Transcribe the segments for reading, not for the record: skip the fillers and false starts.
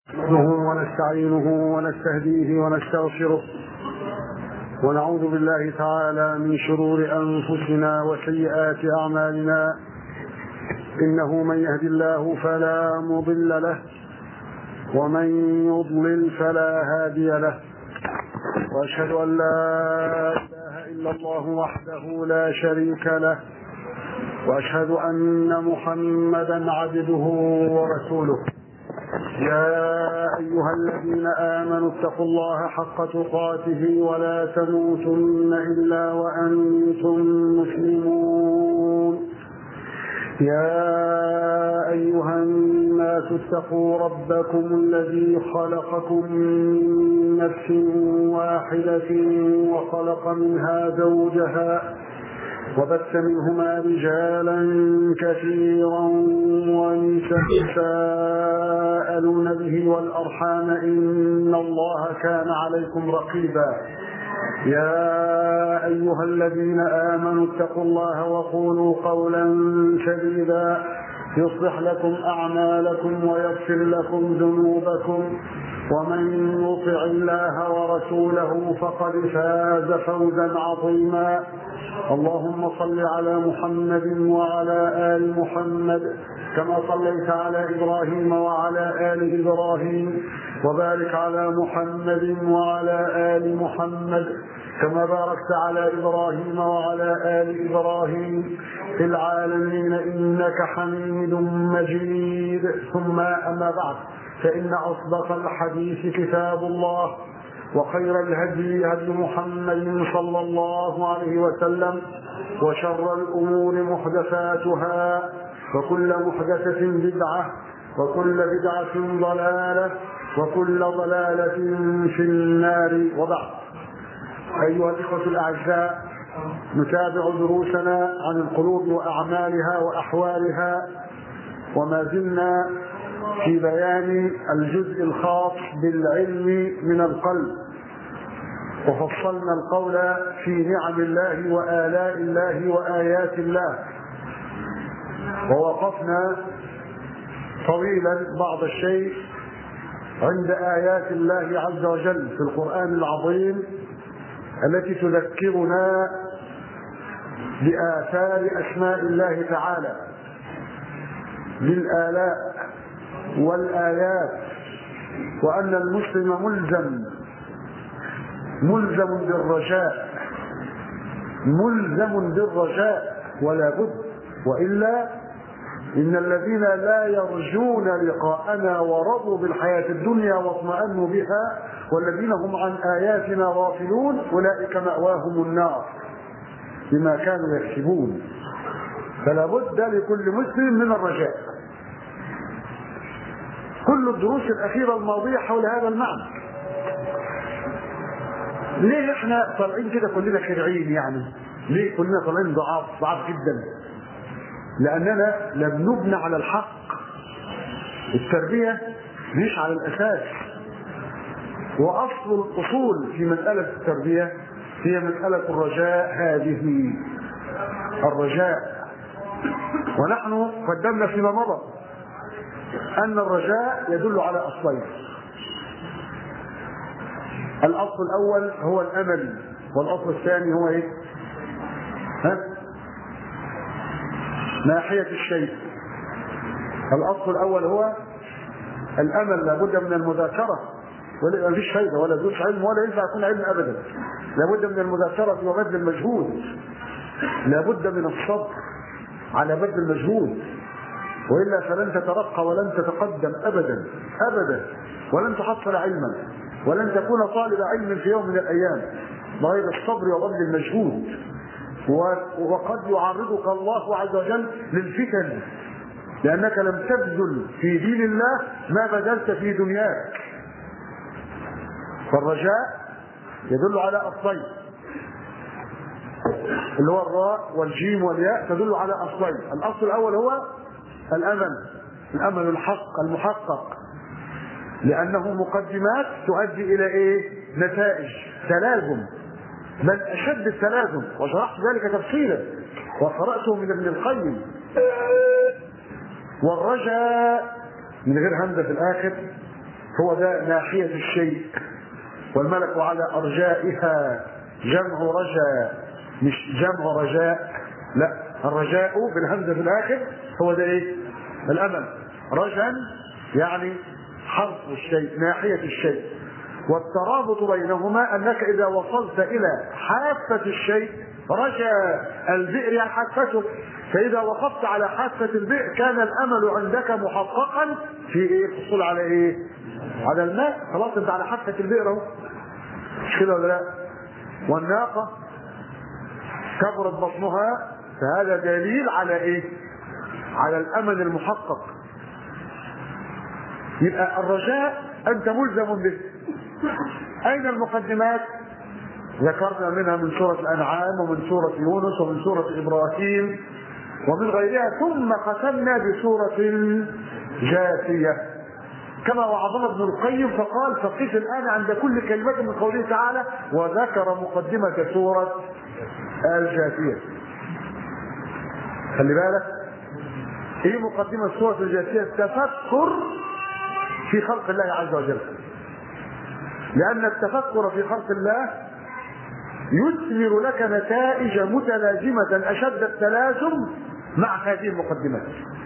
نحمده ونستعينه ونستهديه ونستغفره ونعوذ بالله تعالى من شرور أنفسنا وسيئات أعمالنا. إنه من يهد الله فلا مضل له ومن يضلل فلا هادي له، وأشهد أن لا إله إلا الله وحده لا شريك له، وأشهد أن محمدا عبده ورسوله. يا أيها الذين آمنوا اتقوا الله حق تقاته ولا تموتن إلا وأنتم مسلمون. يا أيها الناس اتقوا ربكم الذي خلقكم من نفس واحدة وخلق منها زوجها وبث منهما رجالا كثيرا ونساء تساءلون به والأرحام إن الله كان عليكم رقيبا. يا أيها الذين آمنوا اتقوا الله وقولوا قولا سديدا يصلح لكم أعمالكم ويغفر لكم ذنوبكم، ومن يطع الله ورسوله فقد فاز فوزا عظيما. اللهم صل على محمد وعلى آل محمد كما صليت على إبراهيم وعلى آل إبراهيم، وبارك على محمد وعلى آل محمد كما باركت على إبراهيم وعلى آل إبراهيم في العالمين إنك حميد مجيد. ثم أما بعد، فإن أصدق الحديث كتاب الله، وخير الهدي هدي محمد صلى الله عليه وسلم، وشر الأمور محدثاتها، وكل محدثة بدعة، وكل بدعة ضلالة، وكل ضلالة في النار. وبعد، أيها الإخوة الأعزاء، نتابع دروسنا عن القلوب وأعمالها وأحوالها، وما زلنا في بيان الجزء الخاص بالعلم من القلب، وفصلنا القول في نعم الله وآلاء الله وآيات الله، ووقفنا طويلا بعض الشيء عند آيات الله عز وجل في القرآن العظيم التي تذكرنا بآثار أسماء الله تعالى بالآلاء والآيات، وأن المسلم ملزم بالرجاء ولا بد، وإلا إن الذين لا يرجون لقاءنا ورضوا بالحياة الدنيا واطمأنوا بها والذين هم عن آياتنا غافلون أولئك مأواهم النار بما كانوا يكسبون. فلا بد لكل مسلم من الرجاء. كل الدروس الأخيرة الماضية حول هذا المعنى. ليه احنا طالعين كده كلنا خدعين؟ يعني ليه كلنا طالعين ضعاف جدا؟ لأننا لم نبنى على الحق. التربية مش على الأساس، وأصل الأصول في مسألة التربية هي مسألة الرجاء. هذه الرجاء، ونحن قدمنا فيما مضى أن الرجاء يدل على أصلين. الأصل الأول هو الأمل، والأصل الثاني هو إيه؟ ناحية الشيء. الأصل الأول هو الأمل، لابد من المذاكرة، ولا مفيش فايدة ولا دروس علم ولا ينفع يكون علم أبدا. لابد من المذاكرة وبذل المجهود، لابد من الصبر على بذل المجهود، وإلا فلن تترقى ولن تتقدم أبدا أبدا، ولن تحصل علما، ولن تكون طالب علم في يوم من الأيام بغير الصبر وبذل المجهود. وقد يعرضك الله عز وجل للفتن لأنك لم تبذل في دين الله ما بذلت في دنياك. فالرجاء يدل على أصلين، اللي هو الراء والجيم والياء، تدل على أصلين. الأصل الأول هو الأمل الحق المحقق، لأنه مقدمات تؤدي إلى إيه؟ نتائج، تلازم، بل أشد التلازم، وشرحت ذلك تفصيلا وقرأته من ابن القيم. والرجاء من غير همزة في الآخر هو ده ناحية الشيء. والملك على أرجائها، جمع رجاء مش جمع رجاء، لا، الرجاء بالهمزة في الآخر هو ده إيه؟ الأمل. رجا يعني حرف الشيء، ناحية الشيء. والترابط بينهما أنك إذا وصلت إلى حافة الشيء، رجا البئر يعني حافته، فإذا وقفت على حافة البئر كان الأمل عندك محققا في إيه؟ الحصول على إيه؟ على الماء. خلاص أنت على حافة البئر أهو، مش كده ولا لا؟ والناقة كبرت بطنها، فهذا دليل على إيه؟ على الأمل المحقق. يبقى الرجاء أنت ملزم به. أين المقدمات؟ ذكرنا منها من سورة الأنعام ومن سورة يونس ومن سورة إبراهيم ومن غيرها، ثم ختمنا بسورة الجاثية كما وعظنا ابن القيم فقال فقف الآن عند كل كلمة من قوله تعالى وذكر مقدمة سورة الجاثية. خلي بالك ايه مقدمة سورة الجاثية؟ التفكر في خلق الله عز وجل، لأن التفكر في خلق الله يثمر لك نتائج متلازمة أشد التلازم مع هذه المقدمات،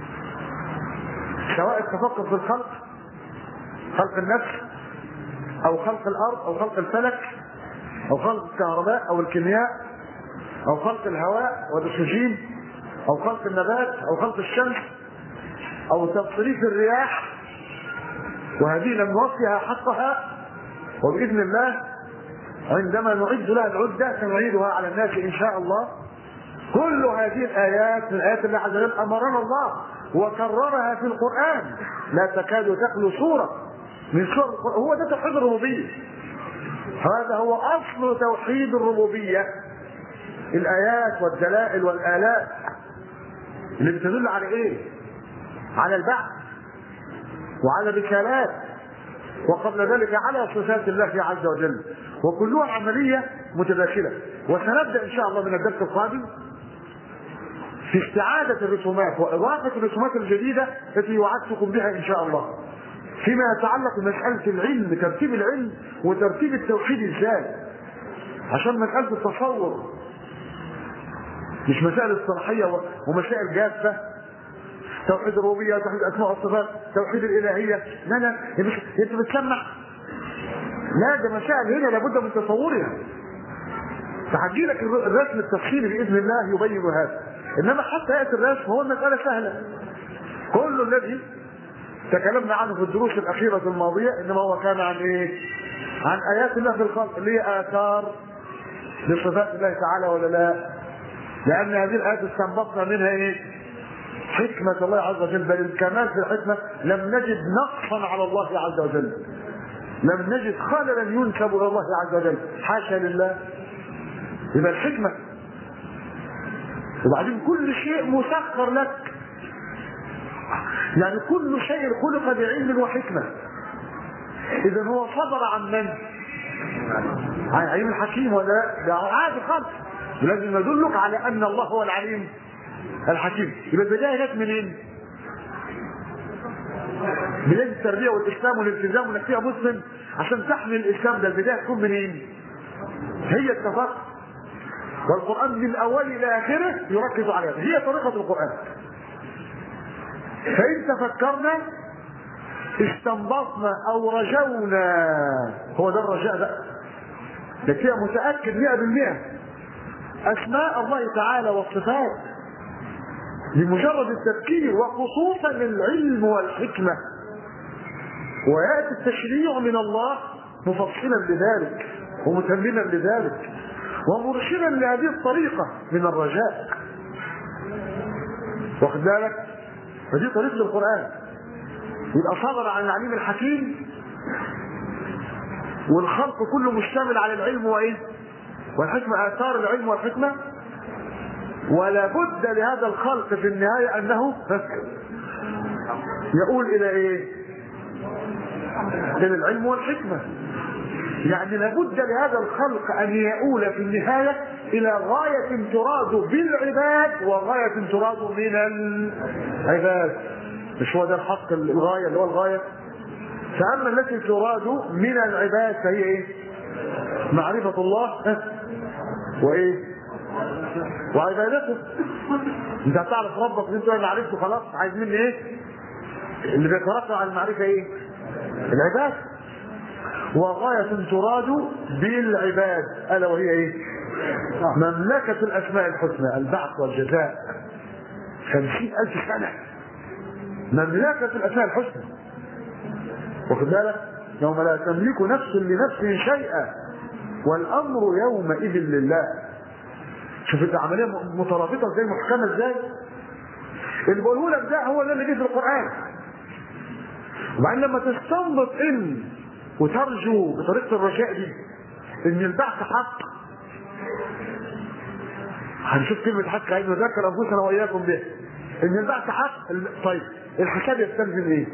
سواء التفكر في الخلق، خلق النفس أو خلق الأرض أو خلق الفلك أو خلق الكهرباء أو الكيمياء أو خلق الهواء والأكسجين أو خلق النبات أو خلق الشمس أو تصريف الرياح، وهذه لم نوفيها حقها، وبإذن الله عندما نعد لها العدة سنعيدها على الناس إن شاء الله. كل هذه الآيات من آيات الله عز وجل أمرنا الله وكررها في القرآن، لا تكاد تخلو سورة من سور القرآن. هو ده توحيد الربوبية، هذا هو أصل توحيد الربوبية، الآيات والدلائل والآلاء اللي بتدل على إيه؟ على البعث وعلى الرسالات وقبل ذلك على صفات الله عز وجل، وكلها عملية متداخلة. وسنبدأ إن شاء الله من الدرس القادم في استعادة الرسومات وإضافة الرسومات الجديدة التي وعدتكم بها إن شاء الله فيما يتعلق بمسألة العلم، ترتيب العلم وترتيب التوحيد إزاي، عشان مسألة التصور مش مسائل اصطلاحية ومسائل جافة. توحيد الربوبية، توحيد الأسماء والصفات، توحيد الإلهية، لا أنت بتسمع، لا ده مسائل هنا لابد من تصورها. فهجي لك الرسم التفصيلي بإذن الله يبين هذا، إنما حتى يأتي الرسم هو المسألة سهلة. كل الذي تكلمنا عنه في الدروس الأخيرة الماضية إنما هو كان عن إيه؟ عن آيات الله في الخلق اللي هي آثار لصفات الله تعالى ولا لا؟ لأن هذه الآيات استنبطنا منها إيه؟ حكمة الله عز وجل، بل الكمال في الحكمة لم نجد نقصا على الله عز وجل، لم نجد خللا ينسب إلى الله عز وجل، حاشا لله. يبقى الحكمة، وبعدين كل شيء مسخر لك، يعني كل شيء خلق بعلم وحكمة. إذا هو صدر عن من؟ عن علم الحكيم، ولا ده عادي خالص، لازم يدلك على أن الله هو العليم الحكيم. يبقى البداية جت منين؟ بداية التربية والإسلام والالتزام وإنك فيها مسلم عشان تحمل الإسلام، ده البداية تكون منين؟ هي التفكر، والقرآن من أوله إلى آخره يركز عليها، هي طريقة القرآن. فإن تفكرنا استنبطنا أو رجونا، هو ده الرجاء بقى، ده فيها متأكد 100% أسماء الله تعالى والصفات لمجرد التفكير، وخصوصا العلم والحكمة، ويأتي التشريع من الله مفصلا لذلك ومتمما لذلك ومرشدا لهذه الطريقة من الرجاء. واخد بالك؟ فدي طريقة القرآن. يبقى صدر عن العليم الحكيم، والخلق كله مشتمل على العلم وايه؟ والحكمة، آثار العلم والحكمة. ولا بد لهذا الخلق في النهاية أنه يقول إلى إيه؟ إلى العلم والحكمة. يعني لابد لهذا الخلق أن يؤول في النهاية إلى غاية تراد بالعباد وغاية تراد من العباد. مش هو ده الحق الغاية اللي هو الغاية؟ فأما التي تراد من العباد فهي ايه؟ معرفة الله وايه؟ وعبادته. انت هتعرف ربك انت اللي عرفته خلاص، عايز مني ايه؟ اللي بيترتب على المعرفة ايه؟ العباد. وغاية تراد بالعباد ألا وهي ايه؟ مملكة الأسماء الحسنى، البعث والجزاء. 50,000 سنة مملكة الأسماء الحسنى، واخد بالك؟ يوم لا تملك نفس لنفس شيئا والأمر يومئذ لله. شوف العملية مترابطة ازاي، محكمة ازاي. اللي بقوله لك ده هو ده اللي جه في القرآن. وبعدين لما تستنبط ان وترجو بطريقة الرجاء دي ان البعث حق، هنشوف كلمة حق عايز نذكر انفسنا واياكم بها ان البعث حق. طيب الحساب يستلزم ايه؟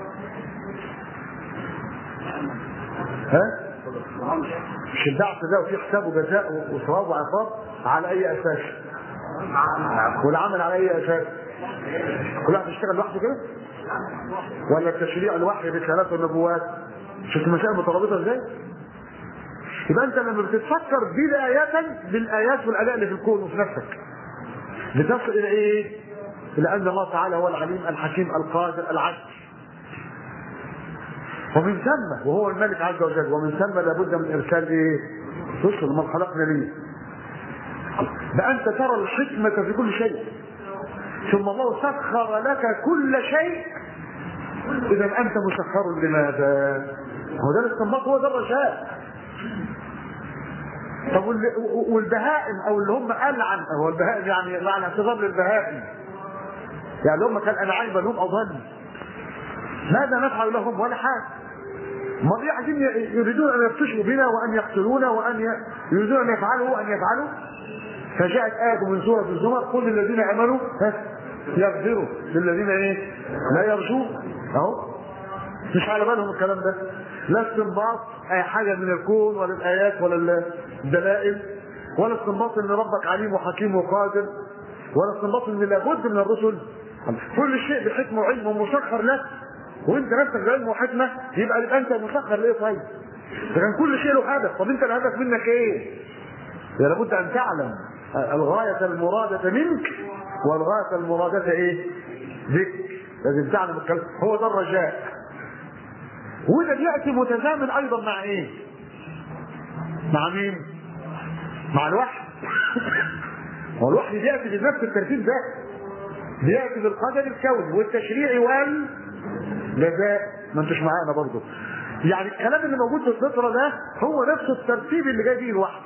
ها؟ مش البعث ده وفي حساب وجزاء وثواب وعقاب على اي اساس؟ والعمل على اي اساس؟ كل واحد يشتغل لوحده كده؟ ولا التشريع الوحي بالرسالات والنبوات؟ شفت المسائل مترابطه ازاي؟ يبقى انت لما بتتفكر بداية بالايات والاداء اللي في الكون وفي نفسك بتصل الى ايه؟ الى ان الله تعالى هو العليم الحكيم القادر العدل، ومن ثم وهو الملك عز وجل، ومن ثم لابد من ارسال ايه؟ رسل. ما خلقنا ليه؟ بقى انت ترى الحكمة في كل شيء، ثم الله سخر لك كل شيء، اذا انت مسخر لماذا؟ هو ده الاستنباط، هو ده الرجاء. طب والبهائم او اللي هم العن، هو البهائم يعني معنى اعتذار للبهائم، يعني اللي هم كالانعام بل هم اضل، ماذا نفعل لهم؟ ولا حاجه. ما عايزين يريدون ان يبطشوا بنا وان يقتلونا وان يريدون ان يفعلوا وان يفعلوا. فجاءت آية من سورة الزمر قل للذين امنوا يغفروا للذين ايه؟ لا يرجون. اهو مش على بالهم الكلام ده، لا استنباط اي حاجه من الكون ولا الايات ولا الدلائل، ولا استنباط ان ربك عليم وحكيم وقادر، ولا استنباط ان لابد من الرسل. كل شيء بحكمه وعلم ومسخر لك، وانت نفسك بعلم وحكمه، يبقى انت مسخر ليه؟ طيب ده كان كل شيء له هدف، طب انت الهدف منك ايه؟ لابد ان تعلم الغايه المراده منك والغايه المراده ايه؟ بك. لازم تعلم الكلام، هو ده الرجاء. وده بيأتي متزامن ايضا مع ايه؟ مع مين؟ مع الوحي. هو الوحي بيأتي بنفس الترتيب ده، بيأتي بالقدر الكوني والتشريع والجزاء. ما انتوش معانا برضه. يعني الكلام اللي موجود في الفطرة ده هو نفس الترتيب اللي جاي بيه الوحي،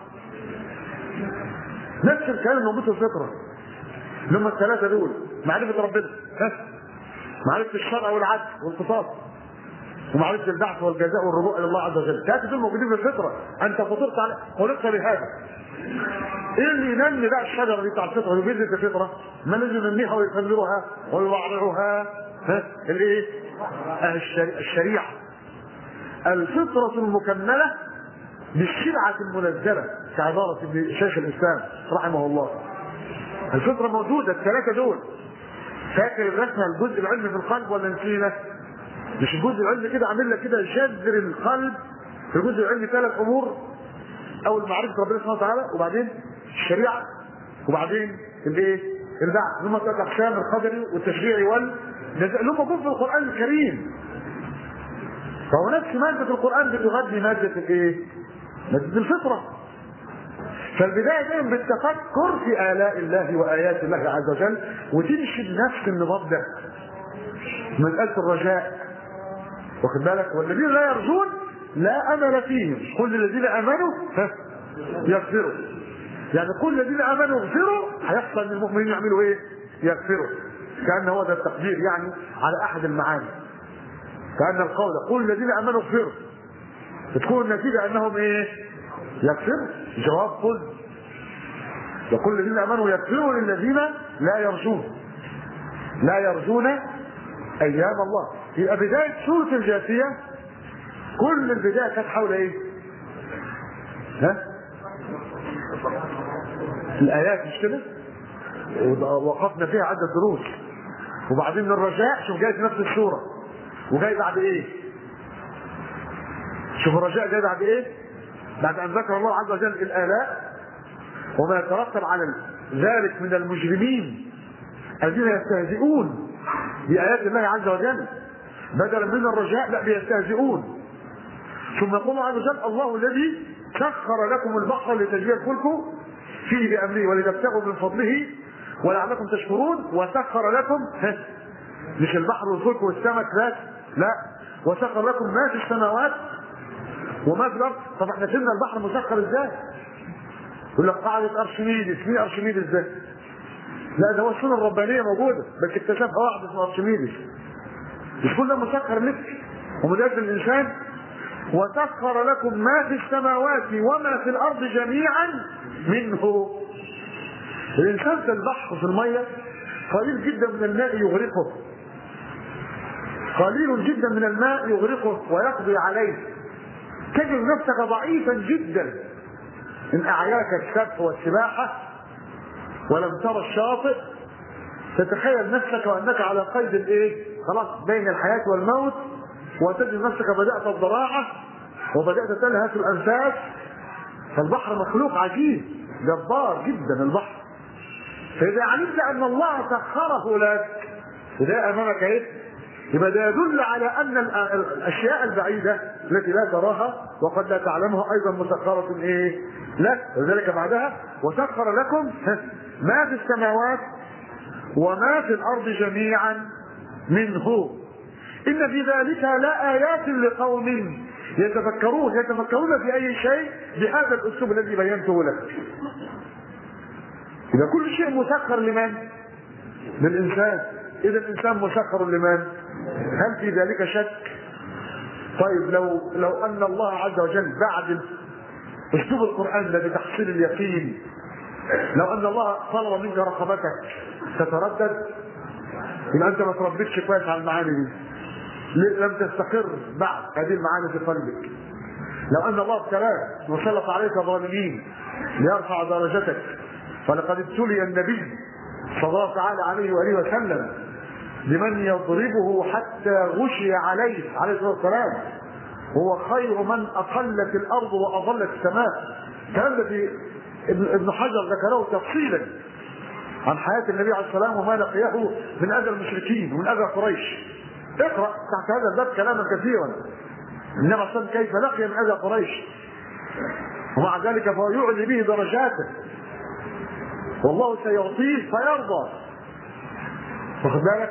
نفس الكلام اللي موجود في الفطرة، اللي هم الثلاثة دول: معرفة ربنا، معرفة الشرع والعدل والقصاص، ومعرفة البعث والجزاء والرجوع الى الله عز وجل. الثلاثة دول موجودين في الفطرة، انت فطرت على خلقت بهذا. ايه اللي ينمي بقى الشجرة دي بتاع الفطرة ويبذل الفطرة؟ ما الذي ينميها ويثمرها ويوعرها؟ الايه؟ الشريعة، الفطرة المكملة بالشرعة المنزلة، كعبارة شيخ الإسلام رحمه الله. الفطرة موجودة، الثلاثة دول. فاكر الرسمة الجزء العلمي في القلب ولا نسينا؟ مش الجزء العلمي كده عامل لك كده جذر القلب في الجزء العلمي 3 امور: اول معرفة ربنا سبحانه وتعالى، وبعدين الشريعة، وبعدين الايه؟ البعث. هم 3 اقسام: القدري والتشريعي والجزاء، اللي هم موجودين في القرآن الكريم. فهو نفس مادة القرآن بتغذي مادة الايه؟ مادة الفطرة. فالبداية دايما بالتفكر في آلاء الله وآيات الله عز وجل، وتمشي بنفس النظام ده، مسألة الرجاء، واخد بالك؟ والذين لا يرجون لا أمل فيهم كل الذين آمنوا يغفروا. يعني كل الذين آمنوا يغفروا، هيحصل ان المؤمنين يعملوا ايه؟ يغفروا. كأن هو ده التقدير يعني على أحد المعاني، كأن القول كل الذين آمنوا يغفروا، تكون النتيجة أنهم ايه؟ يغفروا. جواب قل وكل الذين آمنوا يغفروا للذين لا يرجون، لا يرجون أيام الله. يبقى بداية سورة الجاثية كل البداية كانت حول ايه؟ الآيات، مش كده؟ وقفنا فيها عدة دروس. وبعدين الرجاء، شوف جاي في نفس السورة، وجاي بعد ايه؟ شوف الرجاء جاي بعد ايه؟ بعد ان ذكر الله عز وجل الالاء وما يترتب على ذلك من المجرمين الذين يستهزئون بآيات الله عز وجل، بدلا من الرجاء لا بيستهزئون. ثم يقول عز وجل: الله الذي سخر لكم البحر لتجري الفلك فيه بأمره ولتبتغوا من فضله ولعلكم تشكرون، وسخر لكم مش البحر والفلك والسمك بس، لا، وسخر لكم ما في السماوات وما في الارض. طب احنا فهمنا البحر مسخر ازاي؟ يقول لك قاعدة ارشميدس، مين ارشميدس ده؟ لا ده هو السنة الربانية موجودة بس اكتشفها واحد اسمه ارشميدس. مش كل ده مسخر لك ومن اجل الانسان. وسخر لكم ما في السماوات وما في الارض جميعا منه. الانسان كالبحر في المية، قليل جدا من الماء يغرقه، قليل جدا من الماء يغرقه ويقضي عليه. تجد نفسك ضعيفا جدا ان اعياك السبح والسباحه ولم ترى الشاطئ، تتخيل نفسك وانك على قيد الايه؟ خلاص بين الحياه والموت، وتجد نفسك بدات الضراعه وبدات تلهث الانفاس. فالبحر مخلوق عجيب جبار جدا البحر. فاذا علمت ان الله سخره لك وده امامك ايه؟ يبقى ده يدل على ان الاشياء البعيده التي لا تراها وقد لا تعلمها ايضا مسخره ايه؟ لك. ولذلك بعدها: وسخر لكم ما في السماوات وما في الارض جميعا منه ان في ذلك لآيات لقوم يتفكرون في اي شيء بهذا الاسلوب الذي بينته لك. اذا كل شيء مسخر لمن؟ للانسان. اذا الانسان مسخر لمن؟ هل في ذلك شك؟ طيب لو ان الله عز وجل بعد اسلوب القران بتحصيل اليقين، لو ان الله طلب منك رقبتك تتردد، يبقى انت ما تربيتش كويس على المعاني دي، لم تستقر بعد هذه المعاني في قلبك. لو ان الله ابتلاك وسلط عليك ظالمين ليرفع درجتك، فلقد ابتلي النبي صلى الله تعالى عليه واله وسلم لمن يضربه حتى غشي عليه الصلاه والسلام، هو خير من اقلت الارض واظلت السماء. الكلام الذي ابن حجر ذكره تفصيلا عن حياه النبي عليه الصلاه والسلام وما لقيه من اذى المشركين ومن اذى قريش. اقرا تحت هذا الباب كلاما كثيرا النبي عليه الصلاه والسلام كيف لقي من اذى قريش، ومع ذلك فهو يعلي به درجاته والله سيعطيه فيرضى. واخد بالك؟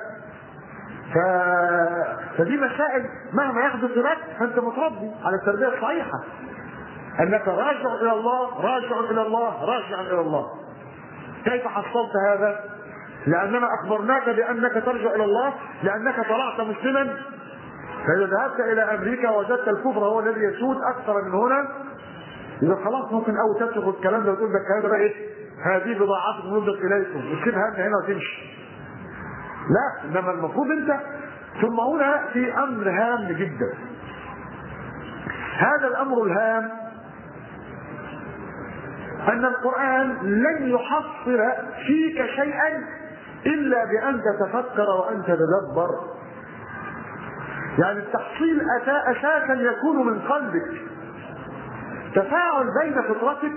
فدي مسائل مهما يحدث لك فانت متربي على التربيه الصحيحه، انك راجع الى الله راجع الى الله راجع الى الله. كيف حصلت هذا؟ لاننا اخبرناك بانك ترجع الى الله لانك طلعت مسلما. فاذا ذهبت الى امريكا وجدت الكفر هو الذي يسود اكثر من هنا، يبقى خلاص ممكن اول تترك الكلام ده وتقول ده الكلام ده بقى ايه؟ هذه بضاعتكم نرجع اليكم وتسيبها هنا وتمشي. لا، انما المفروض انت. ثم هنا في امر هام جدا. هذا الامر الهام ان القرآن لن يحصل فيك شيئا الا بان تتفكر وان تتدبر. يعني التحصيل اساسا يكون من قلبك، تفاعل بين فطرتك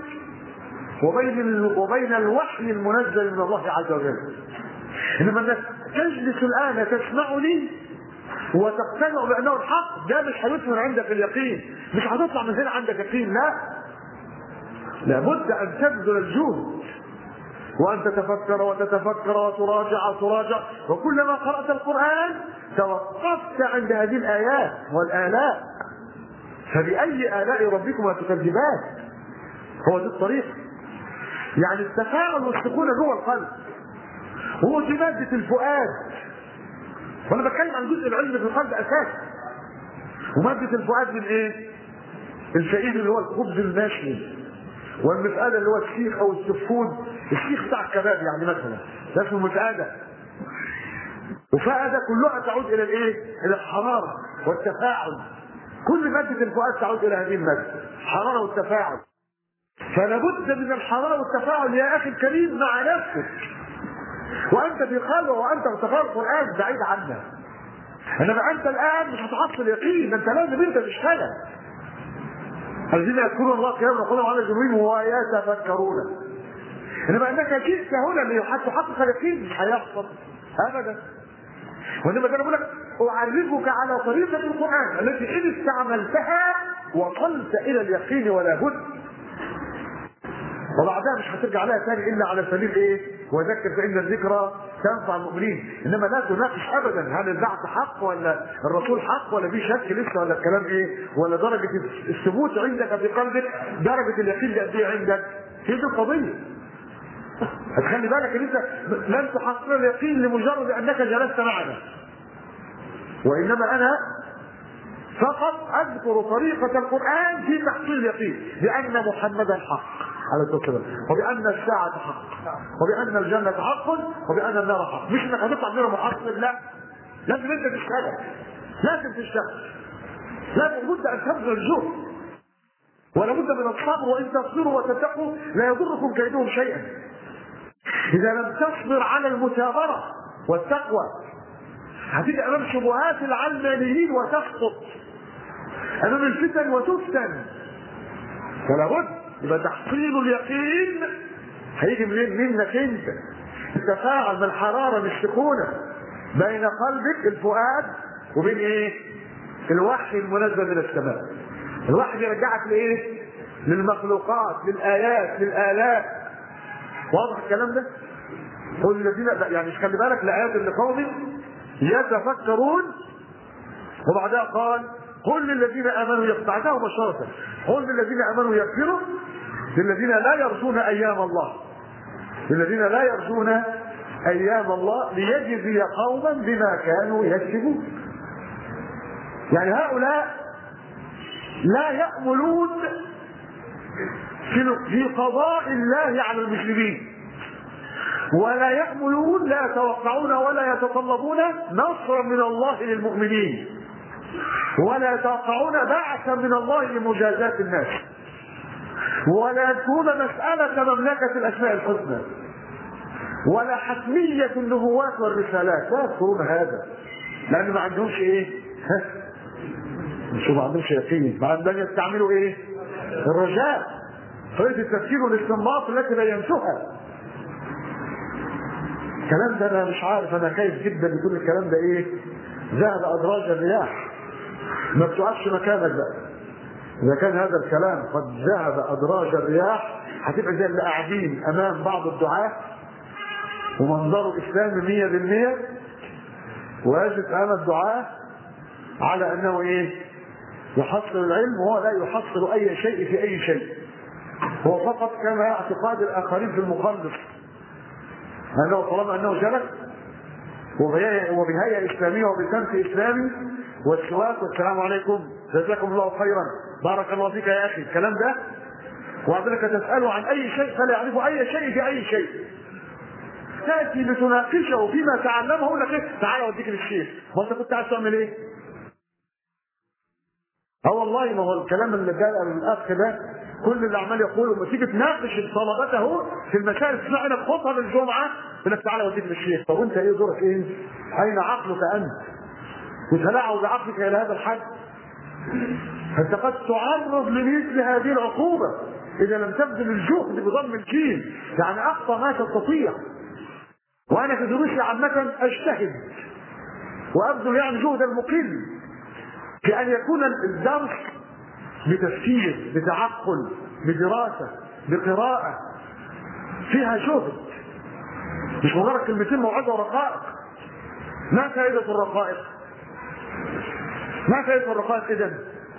وبين الوحي المنزل من الله عز وجل. انما انك تجلس الان تسمعني وتقتنع بانه الحق، ده مش هيثمر عندك اليقين، مش هتطلع من هنا عندك يقين. لا، لابد ان تبذل الجهد وان تتفكر وتتفكر وتراجع. وكلما قرأت القرآن توقفت عند هذه الآيات والآلاء. فبأي آلاء ربكما تكذبان؟ هو دي الطريق. يعني التفاعل والسكونة جوه القلب، هو دي مادة الفؤاد. وانا بتكلم عن جزء العلم في القلب اساسا. ومادة الفؤاد من ايه؟ الفئيد اللي هو الخبز الناشف، والمفقادة اللي هو السيخ او السفود، السيخ بتاع الكباب يعني مثلا، ده اسمه مفقادة. وفئادة كلها تعود الى الايه؟ الى الحرارة والتفاعل. كل مادة الفؤاد تعود الى هذه المادة، الحرارة والتفاعل. فلابد من الحرارة والتفاعل يا اخي الكريم مع نفسك، وانت في خلوه وانت تقرا القران بعيد عنها. انما انت الان مش هتحصل يقين، انت لازم انت تشتغل. الذين يذكرون الله قياما وقعودا وعلى جنوبهم ويتفكرون. انما انك جئت هنا لتحقق اليقين مش هيحصل ابدا. وانما انا بقول لك اعرفك على طريقه القران التي ان استعملتها وصلت الى اليقين ولا بد، وبعدها مش هترجع لها ثاني الا على سبيل ايه؟ وذكر فان الذكرى تنفع المؤمنين. انما لا تناقش ابدا هل البعث حق ولا الرسول حق ولا في شك لسه ولا الكلام ايه؟ ولا درجه الثبوت عندك في قلبك، درجه اليقين قد ايه عندك؟ هي دي القضيه. هتخلي بالك ان انت لن تحصل اليقين لمجرد انك جلست معنا، وانما انا فقط اذكر طريقه القران في تحصيل اليقين بان محمدا حق عليه الصلاه والسلام، وبان الساعه حق، وبان الجنه حق، وبان النار حق. مش انك هتطلع منها محصل، لا، لازم انت تشتغل، لازم تشتغل، لابد ان تبذل الجهد، ولا بد من الصبر. وان تصبروا وتتقوا لا يضركم كيدهم شيئا. اذا لم تصبر على المثابره والتقوى هتيجي امام شبهات العلمانيين وتسقط، امام الفتن وتفتن. فلا بد يبقى تحصيل اليقين هيجي منك انت. تتفاعل من الحراره من السكونه بين قلبك الفؤاد وبين ايه؟ الوحي المنزل من السماء. الوحي يرجعك لايه؟ للمخلوقات، للايات، للالات. واضح الكلام ده؟ قل الذين يعني خلي بالك الايات اللي قوم يتفكرون، وبعدها قال قل للذين امنوا يقطعتها مباشره، قل للذين امنوا يغفروا للذين لا يرجون ايام الله، للذين لا يرجون ايام الله ليجزي قوما بما كانوا يكسبون. يعني هؤلاء لا يأملون في قضاء الله على المسلمين، ولا يأملون، لا يتوقعون ولا يتطلبون نصرا من الله للمؤمنين، ولا يتوقعون بعثا من الله لمجازاة الناس، ولا يذكرون مسألة مملكة الأسماء الحسنى ولا حتمية النبوات والرسالات، لا يذكرون هذا لأن ما عندهمش إيه؟ شو ما عندهمش يقين، ما عندهم يستعملوا إيه؟ الرجاء، طريقة التفكير والاستنباط التي بينتهى. الكلام ده انا مش عارف، انا خايف جدا يكون الكلام ده ايه؟ ذهب ادراج الرياح، ما بتقفش مكانك بقى. اذا كان هذا الكلام قد ذهب ادراج الرياح هتبقى زي اللي قاعدين امام بعض الدعاة ومنظره اسلامي 100%، ويجد امام الدعاة على انه ايه؟ يحصل العلم وهو لا يحصل اي شيء في اي شيء، هو فقط كما اعتقاد الاخرين في المخلص انه طالما انه جلس وبهيئه اسلاميه وبسمت اسلامي والسواك والسلام عليكم جزاكم الله خيرا بارك الله فيك يا اخي، الكلام ده وبعدك تساله عن اي شيء فلا يعرف اي شيء في اي شيء، تاتي لتناقشه فيما تعلمه يقول لك ايه؟ تعالى اوديك للشيخ، ما انت كنت عايز تعمل ايه؟ والله ما هو الكلام اللي جاء الاخ ده كل اللي عمال يقوله لما تيجي تناقش طلبته في المسائل تسمع لك خطب الجمعه يقول لك تعالى اوديك للشيخ. طب وانت ايه دورك ايه؟ اين عقلك انت؟ وتلاعب بعقلك الى هذا الحد؟ فانت قد تعرض لمثل هذه العقوبه اذا لم تبذل الجهد بضم الجيم، يعني اقصى ما تستطيع. وانا في دروسي عامه اجتهد وابذل يعني جهد المقل في ان يكون الدرس بتفكير، بتعقل، بدراسه، بقراءه فيها جهد، مش مجرد كلمتين موعظه ورقائق. ما فائده الرقائق؟ ما فائده الرقائق اذا؟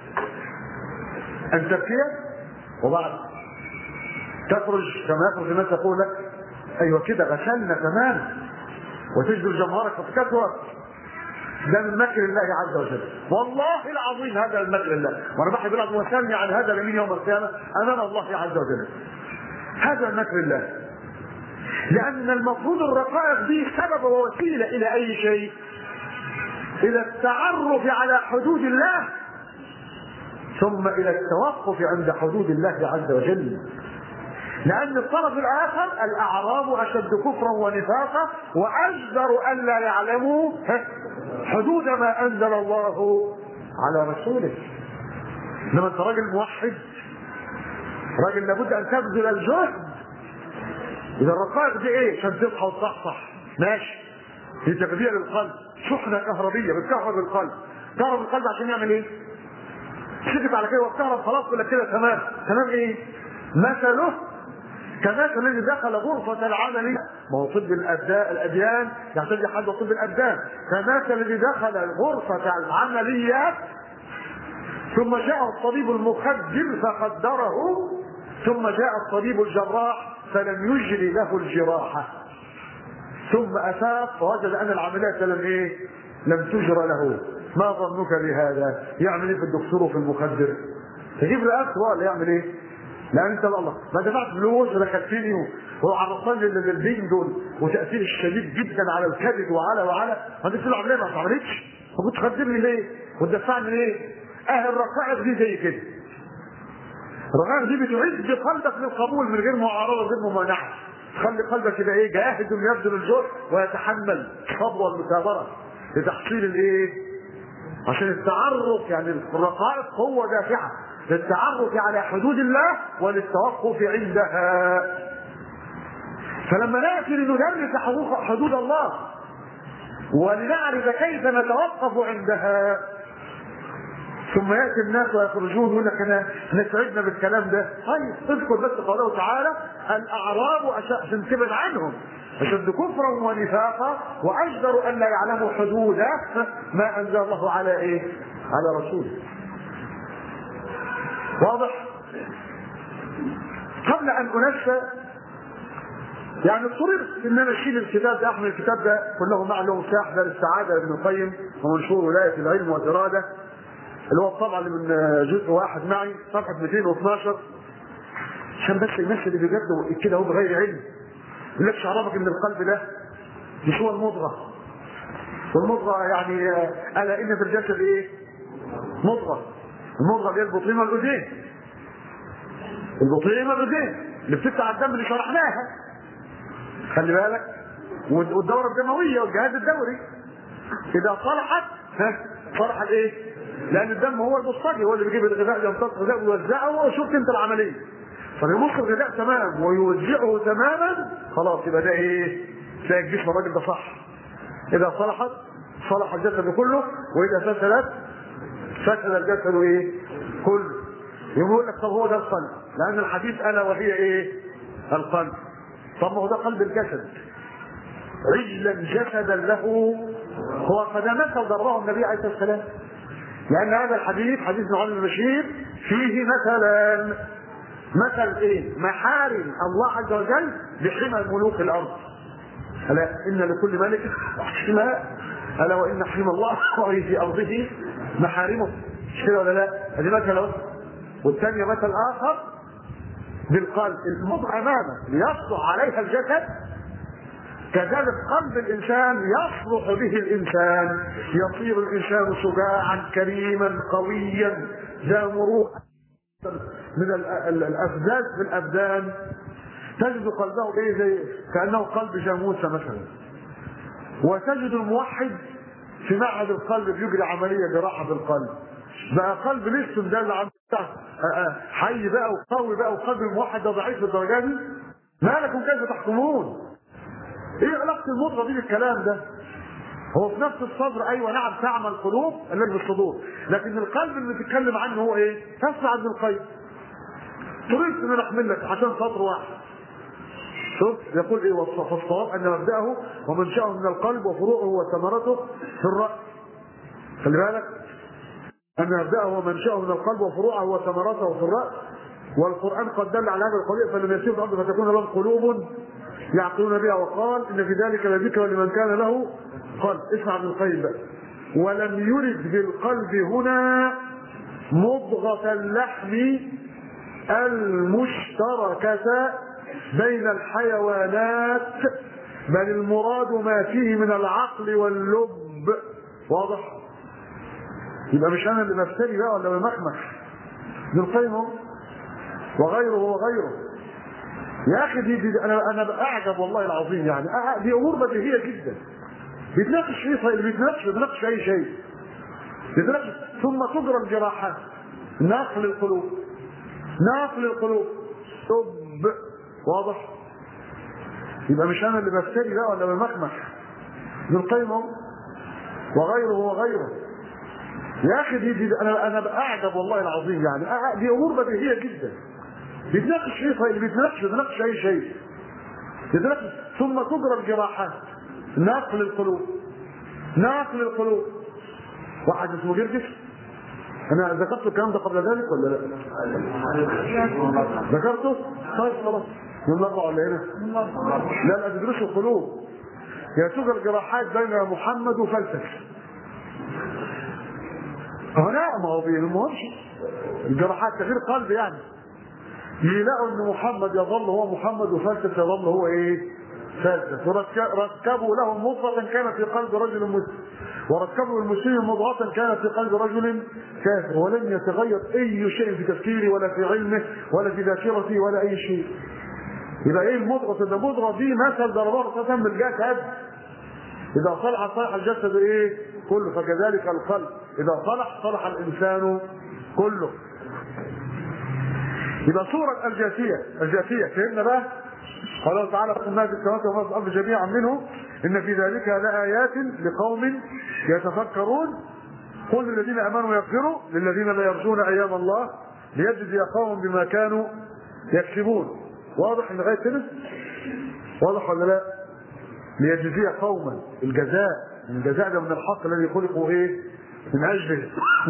ان تبكي وبعد تخرج كما يخرج الناس يقول لك ايوه كده غسلنا تماما وتجبر جمهورك فتكثرت. ده من مكر الله عز وجل، والله العظيم هذا من مكر الله، وانا بحب الله وسلمي عن هذا اليمين يوم القيامه امام الله عز وجل. هذا من مكر الله، لان المفروض الرقائق دي سبب ووسيله الى اي شيء؟ الى التعرف على حدود الله ثم الى التوقف عند حدود الله عز وجل. لأن الطرف الآخر الأعراب أشد كفرا ونفاقا وأجدر أن لا يعلموا حدود ما أنزل الله على رسوله. انما انت راجل موحد، راجل لابد ان تبذل الجهد. اذا الرقائق دي ايه؟ عشان تصحى وتصحصح ماشي، في تغذيه للقلب، شحنه كهربيه بتكهرب القلب. كهرب القلب عشان يعمل ايه؟ سكت على كده والكهرب خلاص ولا كده تمام. تمام ايه؟ مثله كمثل الذي دخل غرفة العملية، ما هو طب الأديان يحتاج حد طب الأبدان، كمثل الذي دخل غرفة العمليات ثم جاء الطبيب المخدر فخدره، ثم جاء الطبيب الجراح فلم يجري له الجراحة، ثم أفاق فوجد أن العمليات لم تجرى له. ما ظنك بهذا؟ يعمل ايه في الدكتور وفي المخدر؟ تجيب له أكل ولا يعمل ايه؟ لان انت والله ما دفعت فلوس ودخلتني وعرضتني للبين دول، وتاثير الشديد جدا على الكبد وعلى ما دي كل عمليه ما عملتش، فكنت تخدمني ليه؟ وتدفعني ليه؟ الرقائق دي زي كده. الرقائق دي بتعد قلبك للقبول من غير معارضه غير ممانعه، تخلي قلبك كده ايه؟ جاهد يبذل الجهد ويتحمل الصبر والمثابره لتحصيل عشان التعرف. يعني الرقائق قوه دافعه للتعرف على حدود الله وللتوقف عندها. فلما نأتي لندرس حدود الله ولنعرف كيف نتوقف عندها، ثم يأتي الناس ويخرجون يقول لك انا نسعدنا بالكلام ده. طيب اذكر بس قوله تعالى الأعراب عشان تبعد عنهم أشد كفرا ونفاقا وأجدر أن لا يعلموا حدود ما أنزل الله على على رسوله. واضح؟ قبل ان انسى يعني اضطررت ان انا اشيل الكتاب ده، احمل الكتاب ده كله معلوم مفتاح دار السعاده لابن القيم ومنشور ولايه العلم والاراده، اللي هو الطبعه اللي من جزء واحد معي صفحه 212، عشان بس الناس اللي بجد كده هو بغير علم يقول لك عرفك ان القلب ده مش هو المضغه، والمضغه يعني الا ان في الجسد مضغه، المضغه اللي هي البطينه والاذين، البطينه والاذين اللي بتفتح الدم اللي شرحناها، خلي بالك، والدوره الدمويه والجهاز الدوري اذا صلحت صلح لان الدم هو البوسطجي، هو اللي بيجيب الغذاء يمتص الغذاء ويوزعه، وشفت انت العمليه، فبيمص الغذاء تمام ويوزعه تماما، خلاص يبقى ده تلاقي الجسم الراجل ده صح. اذا صلحت صلح الجسد كله، واذا فسدت فسد الجسد كله. يقول لك طب هو ده القلب، لان الحديث الا وهي القلب. طب ما هو ده قلب الجسد، رجلا جسدا له هو قد مثل ضربه النبي عليه الصلاه والسلام، لان هذا الحديث حديث نعمان بن بشير فيه مثلا مثل محارم الله عز وجل بحمى ملوك الارض. الا ان لكل ملك حمى، الا وان حمى الله في ارضه محارمه، مش كده ولا لا؟ هذه مثل، والثانيه مثل اخر بالقلب، المضغه امامه ليصلح عليها الجسد، كذلك قلب الانسان يصلح به الانسان، يصير الانسان شجاعا كريما قويا ذا مروءه من الافداد في الابدان، تجد قلبه زي كانه قلب جاموسه مثلا. وتجد الموحد في معهد القلب بيجري عمليه جراحه في القلب، بقى قلب لسه ده اللي حي بقى وقوي بقى، وقلب الموحد ده ضعيف للدرجه دي. ما لكم كيف تحكمون؟ ايه علاقه المضغه دي بالكلام ده؟ هو في نفس الصدر، ايوه نعم تعمى القلوب التي في الصدور، لكن القلب اللي بتتكلم عنه هو تسمع ابن القيم. تريد ان احمل لك عشان سطر واحد. شوف يقول فالصواب ان مبداه ومنشاه من القلب وفروعه وثمرته في الراس. خلي بالك ان مبداه ومنشاه من القلب وفروعه وثمرته في الراس، والقران قد دل على هذا القضيه، فلم يسير في الارض فتكون لهم قلوب يعقلون بها، وقال ان في ذلك لذكرى لمن كان له قلب. اسمع ابن القيم بقى، ولم يرد بالقلب هنا مضغة اللحم المشتركة بين الحيوانات، بل المراد ما فيه من العقل واللب. واضح؟ يبقى مش انا اللي بفتري بقى ولا بمخمخ، ابن القيم وغيره. يا اخي دي انا اعجب والله العظيم، يعني دي امور بديهيه جدا بيتناقش فيها، اللي بيتناقش اي شيء بيتناقش. ثم تجرى الجراحات، نقل القلوب، نقل القلوب. طب واضح؟ يبقى مش انا اللي بفتري بقى ولا بمخمخ، ابن القيم وغيره وغيره. يا اخي دي انا اعجب والله العظيم، يعني دي امور بديهيه جدا. بيتناقش فيه، طيب بيتناقش اي شيء، بيتناقش. ثم تضرب الجراحات، نقل القلوب، نقل القلوب. واحد اسمه جرجس، انا ذكرت الكلام ده قبل ذلك ولا لا؟ ذكرته؟ طيب خلاص نطلع ولا هنا؟ لا تدرسوا القلوب. يا توجد الجراحات بين محمد وفلسفه. لا ما هو بيهمهمش الجراحات، تغيير قلب يعني. يلاقوا ان محمد يظل هو محمد وفلسفه يظل هو ايه؟ فلسفه. وركبوا لهم مضغه كانت في قلب رجل مسلم، وركبوا المسلم مضغه كانت في قلب رجل كافر، ولم يتغير اي شيء في تفكيره ولا في علمه ولا في ذاكرته ولا اي شيء. يبقى ايه المضغه؟ ده المضغه دي مثل ضربات تم الجسد، اذا صلح الجسد ايه؟ كله. فكذلك القلب اذا صلح الانسان كله. يبقى صورة الجاثية فهمنا بقى؟ قال الله تعالى في الناس السماوات وما في الارض جميعا منه ان في ذلك لآيات لقوم يتفكرون. قل للذين امنوا يغفروا للذين لا يرجون ايام الله ليجزي قوم بما كانوا يكسبون. واضح لغايه كده؟ واضح ولا لا؟ ليجزي قوما، الجزاء ده من الحق الذي خلقوا ايه؟ من اجله.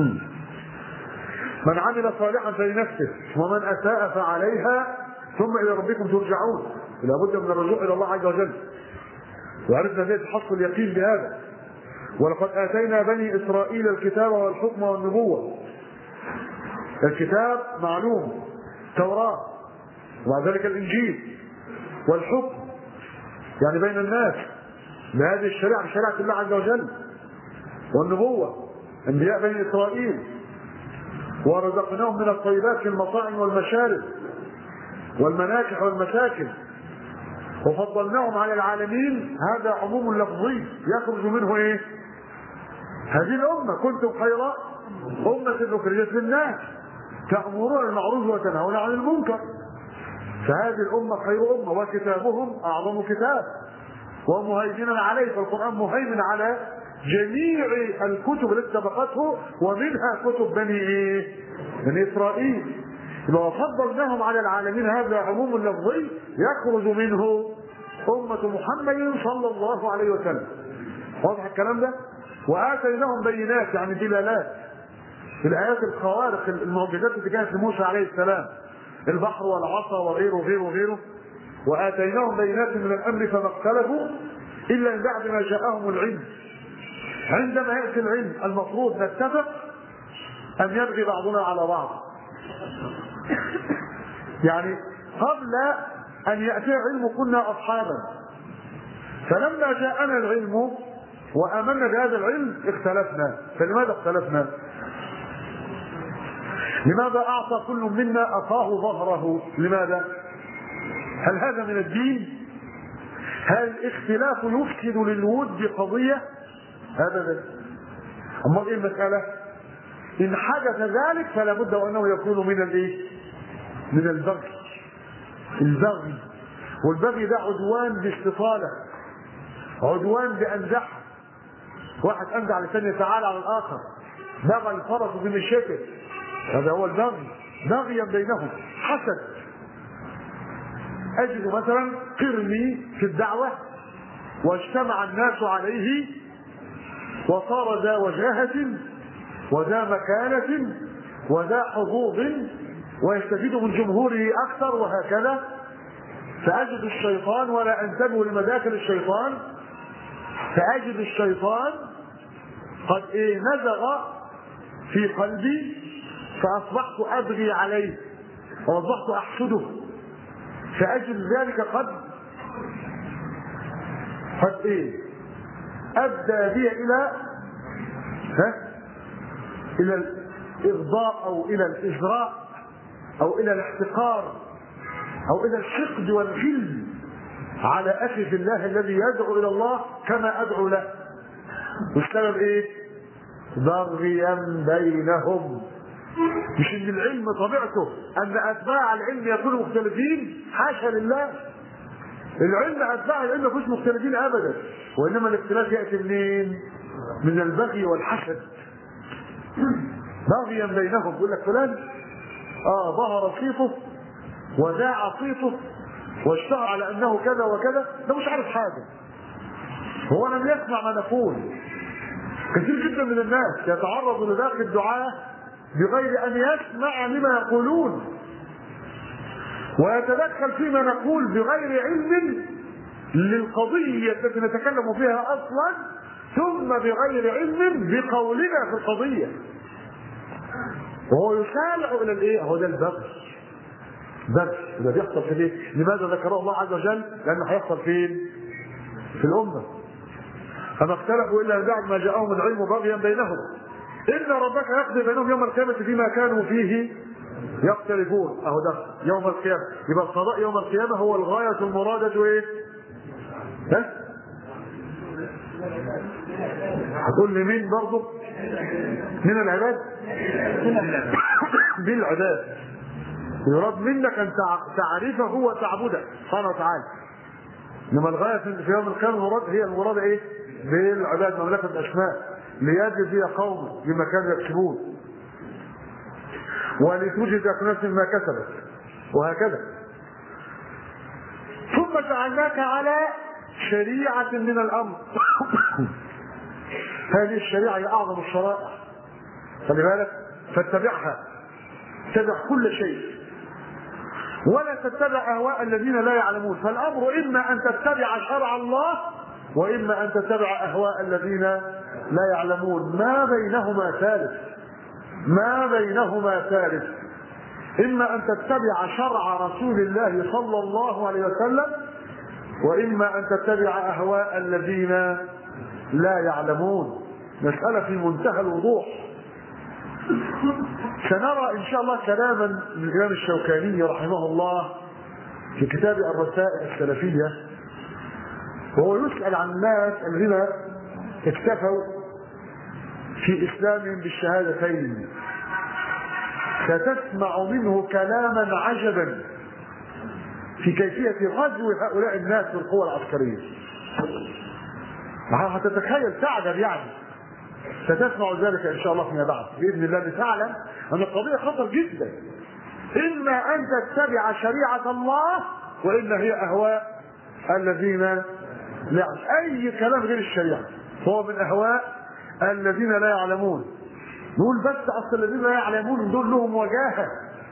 من عمل صالحا فلنفسه ومن اساء فعليها ثم الى ربكم ترجعون. لابد من الرجوع الى الله عز وجل. وعرفنا ازاي تحصل اليقين بهذا. ولقد اتينا بني اسرائيل الكتاب والحكم والنبوه. الكتاب معلوم، التوراه، ومع ذلك الانجيل، والحكم يعني بين الناس بهذه الشريعه بشريعه الله عز وجل، والنبوه انبياء بني اسرائيل، ورزقناهم من الطيبات في المطاعم والمشارب والمناكح والمساكن وفضلناهم على العالمين. هذا عموم لفظي يخرج منه ايه؟ هذه الامه كنتم خير امه اخرجت للناس تأمرون بالمعروف وتنهون عن المنكر. فهذه الامه خير امه، وكتابهم اعظم كتاب ومهيمنا عليه. فالقران مهيمن على جميع الكتب التي سبقته ومنها كتب بني اسرائيل. وفضلناهم على العالمين، هذا عموم لفظي يخرج منه امه محمد صلى الله عليه وسلم. واضح الكلام ده؟ واتيناهم بينات يعني دلالات في الايات الخوارق المعجزات التي كانت لموسى عليه السلام، البحر والعصا وغيره وغيره وغيره. واتيناهم بينات من الامر فما اختلفوا الا من بعد ما جاءهم العلم. عندما ياتي العلم المفروض نتفق ام يبغي بعضنا على بعض؟ يعني قبل ان ياتي العلم كنا اصحابا، فلما جاءنا العلم وامنا بهذا العلم اختلفنا. فلماذا اختلفنا؟ لماذا اعطى كل منا اخاه ظهره؟ لماذا؟ هل هذا من الدين؟ هل الاختلاف يفسد للود قضيه؟ ابدا. اما ايه المساله؟ ان حدث ذلك فلا بد وانه يكون من الايه؟ من البغي. البغي، والبغي ده عدوان باستطاله، عدوان بانزعه. واحد انزع لسان يتعالى على الاخر، بغى الفرس بمشيته، هذا هو البغي، بغيا بينهم، حسد. اجد مثلا قرني في الدعوه واجتمع الناس عليه وصار ذا وجاهه وذا مكانه وذا حظوظ ويستفيد من جمهوره اكثر وهكذا. فاجد الشيطان، ولا انتبه لمداخل الشيطان، فاجد الشيطان قد نزغ في قلبي فاصبحت ابغي عليه واصبحت احسده. فاجد ذلك قد ادى بي الى الاغضاء او الى الاجراء او الى الاحتقار او الى الحقد والغل على اخي في الله الذي يدعو الى الله كما ادعو له. والسبب ايه؟ بغيا بينهم. مش ان العلم طبيعته ان اتباع العلم يكونوا مختلفين، حاشا لله. العلم اتباع العلم مش مختلفين ابدا، وانما الاختلاف ياتي منين؟ من البغي والحسد، بغيا بينهم. يقول لك فلان ظهر صيته وذاع صيته واشتهر على انه كذا وكذا، ده مش عارف حاجه، هو لم يسمع ما نقول. كثير جدا من الناس يتعرض لذاك الدعاء بغير ان يسمع لما يقولون، ويتدخل فيما نقول بغير علم للقضيه التي نتكلم فيها اصلا، ثم بغير علم بقولنا في القضيه، وهو يسارع الى الايه؟ هو ده البغي. ده بيحصل في ايه؟ لماذا ذكره الله عز وجل؟ لانه هيحصل فين؟ في الامه. فما اختلفوا الا بعد ما جاءهم العلم بغيا بينهم، ان ربك يقضي بينهم يوم القيامه فيما كانوا فيه يختلفون. اهو ده يوم القيامه. يبقى القضاء يوم القيامه هو الغايه المراده ايه؟ هتقول لي مين برضه؟ من العباد؟ بالعباد. يراد منك ان تعرفه وتعبده سبحانه وتعالى. انما الغايه في يوم القيامه هي المراد ايه؟ بالعباد، مملكه الاسماء، ليجزي قوم بما كانوا يكسبون ولتجزي نفس ما كسبت، وهكذا. ثم جعلناك على شريعه من الامر. هذه الشريعه هي اعظم الشرائع، خلي بالك، فاتبعها، اتبع كل شيء ولا تتبع اهواء الذين لا يعلمون. فالامر اما ان تتبع شرع الله واما ان تتبع اهواء الذين لا يعلمون، ما بينهما ثالث، ما بينهما ثالث. اما ان تتبع شرع رسول الله صلى الله عليه وسلم واما ان تتبع اهواء الذين لا يعلمون. مسألة في منتهى الوضوح. سنرى ان شاء الله كلاما من الامام الشوكاني رحمه الله في كتاب الرسائل السلفيه، وهو يسأل عن الناس الذين اكتفوا في اسلامهم بالشهادتين. ستسمع منه كلاما عجبا في كيفيه غزو هؤلاء الناس بالقوى العسكريه. هتتخيل، تعجب يعني. ستسمع ذلك ان شاء الله فيما بعد باذن الله، لتعلم ان القضيه خطر جدا. اما ان تتبع شريعه الله واما هي اهواء الذين لا، اي كلام غير الشريعه فهو من اهواء الذين لا يعلمون. نقول بس اصل الذين لا يعلمون دول لهم وجاهه،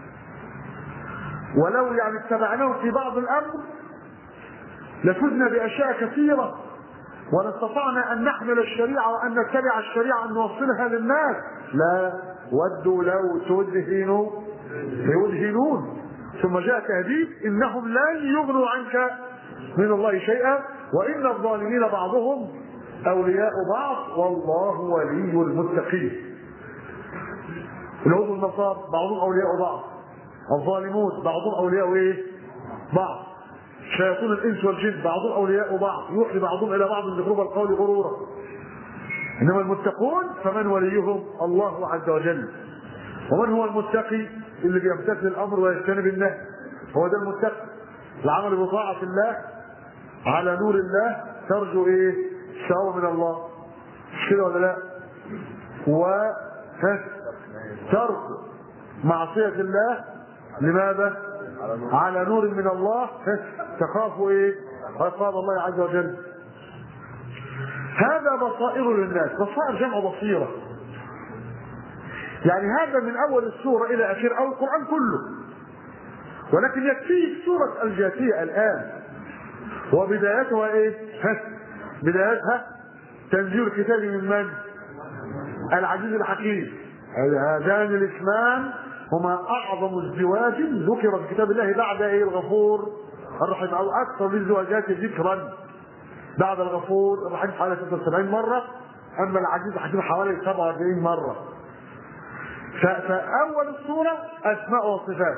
ولو يعني اتبعناهم في بعض الامر لفزنا باشياء كثيره، ونستطعنا ان نحمل الشريعه وان نتبع الشريعه ان نوصلها للناس. لا، ودوا لو تدهنوا فيدهنون. ثم جاء تهديد انهم لن يغنوا عنك من الله شيئا وان الظالمين بعضهم اولياء بعض والله ولي المتقين. اليهود والنصارى بعضهم اولياء بعض، الظالمون بعضهم اولياء ايه؟ بعض. شياطين الانس والجن بعضهم اولياء بعض، يوحي بعضهم الى بعض بزخرف القول غرورا. انما المتقون فمن وليهم الله عز وجل. ومن هو المتقي؟ اللي بيمتثل الامر ويجتنب النهي، هو ده المتقي. العمل بطاعه الله على نور الله ترجو ايه؟ الثواب من الله، مش كده ولا لا؟ ترك معصيه الله لماذا؟ على نور من الله تخافوا ايه؟ عقاب الله عز وجل. هذا بصائر للناس. بصائر جمع بصيره، يعني هذا من اول السوره الى اخر او القران كله. ولكن يكفيك سوره الجاثيه الان وبدايتها ايه؟ بدايتها تنزيل الكتاب من من؟ العزيز الحكيم. هذان الاسمان هما اعظم الزواج ذكر في كتاب الله بعد ايه؟ الغفور الرحيم، او اكثر للزواجات ذكرا بعد الغفور الرحيم حوالي 76 مره، اما العزيز الحكيم حوالي 47 مره. فاول السوره اسماء وصفات،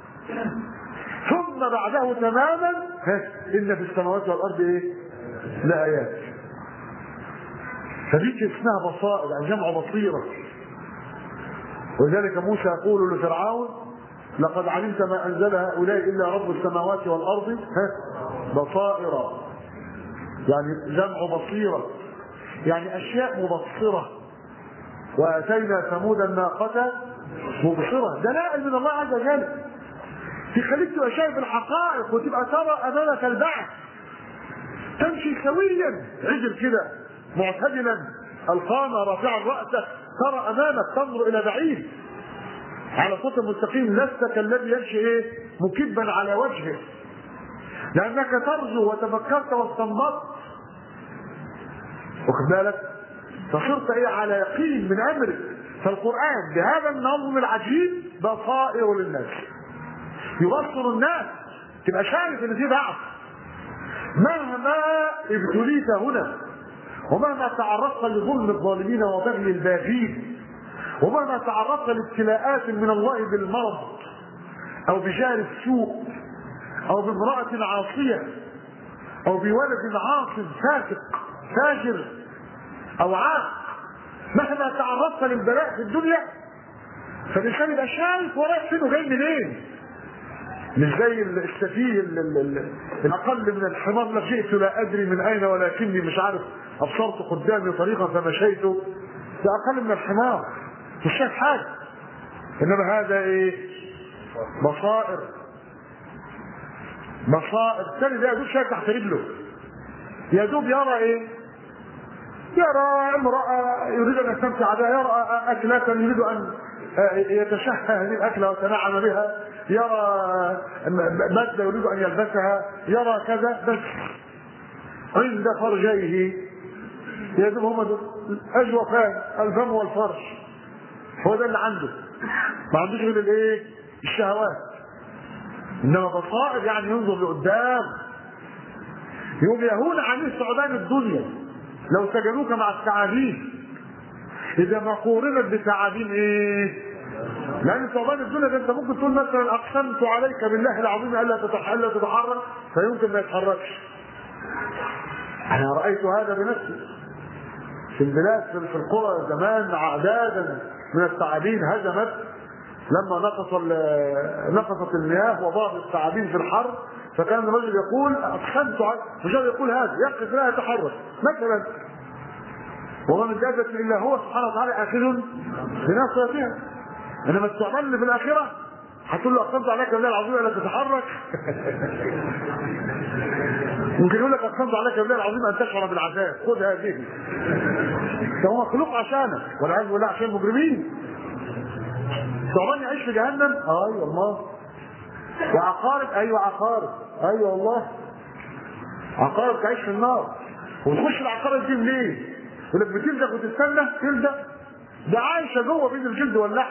ثم بعده تماما ان في السماوات والارض ايه؟ لايات. فديك اسمها بصائر، يعني جمع بصيره. ولذلك موسى يقول لفرعون لقد علمت ما انزل هؤلاء الا رب السماوات والارض بصائر، يعني جمع بصيره، يعني اشياء مبصره. واتينا ثمود الناقه مبصره، دلائل من الله عز وجل تخليك تبقى شايف الحقائق وتبقى ترى امامك البعث، تمشي سويا عدل كده معتدلا القامه رافعا راسك، ترى امامك تنظر الى بعيد على صوت مستقيم، لست كالذي يمشي مكبا على وجهه، لانك ترجو وتفكرت واستنبطت، واخد بالك، فصرت على يقين من امرك. فالقران بهذا النظم العجيب بصائر للناس، يبصر الناس، تبقى شايف ان في بعث مهما ابتليت هنا، ومهما تعرضت لظلم الظالمين وبغي الباغين، ومهما تعرضت لابتلاءات من الله بالمرض او بجار السوء او بامرأة عاصية او بولد عاص فاسق فاجر او عاق، مهما تعرضت للبلاء في الدنيا فالانسان يبقى شايف ورايح فين وجاي منين، مش زي السفيه الاقل من الحمار، لا جئت لا ادري من اين ولكني مش عارف ابصرت قدامي طريقا فمشيت، ده اقل من الحمار مش شايف حاجه. انما هذا بصائر، بصائر. الثاني ده يدوب شايف تحت رجله، يدوب يرى يرى امرأة يريد ان يستمتع بها، يرى اكلة يريد ان يتشهى هذه الاكلة ويتنعم بها، يرى مادة يريد ان يلبسها، يرى كذا، بس عند فرجيه يدوب هما دول الاجوفان الفم والفرج، هو ده اللي عنده، ما عندوش غير الشهوات. انما بصائر يعني ينظر لقدام، يقوم يهون عليه ثعبان الدنيا لو سجنوك مع الثعابين اذا ما قورنت بثعابين لان ثعبان الدنيا ده انت ممكن تقول مثلا اقسمت عليك بالله العظيم الا تتحرك، فيمكن ما يتحركش. انا رايت هذا بنفسي في البلاد، في القرى زمان اعدادا من الثعابين هجمت لما نقصت المياه وضاعت الثعابين في الحر، فكان الرجل يقول اقسمت عليه، يقول هذا يقف لا يتحرك مثلا، وما من دابة الا هو سبحانه وتعالى اخذ بناصيتها. انما الثعبان اللي في الاخره هتقول له اقسمت عليك بالله العظيم الا تتحرك ممكن يقول لك اقسمت عليك بالله العظيم ان تشعر بالعذاب، خذ هذه، فهو مخلوق عشانك والعياذ بالله عشان المجرمين. الثعبان يعيش في جهنم؟ ايوه الله. وعقارب؟ ايوه عقارب، ايوه والله عقارب تعيش في النار. وتخش العقارب دي منين؟ يقول لك بتلدغ وتستنى تلدغ، ده عايشه جوه بين الجلد واللحم،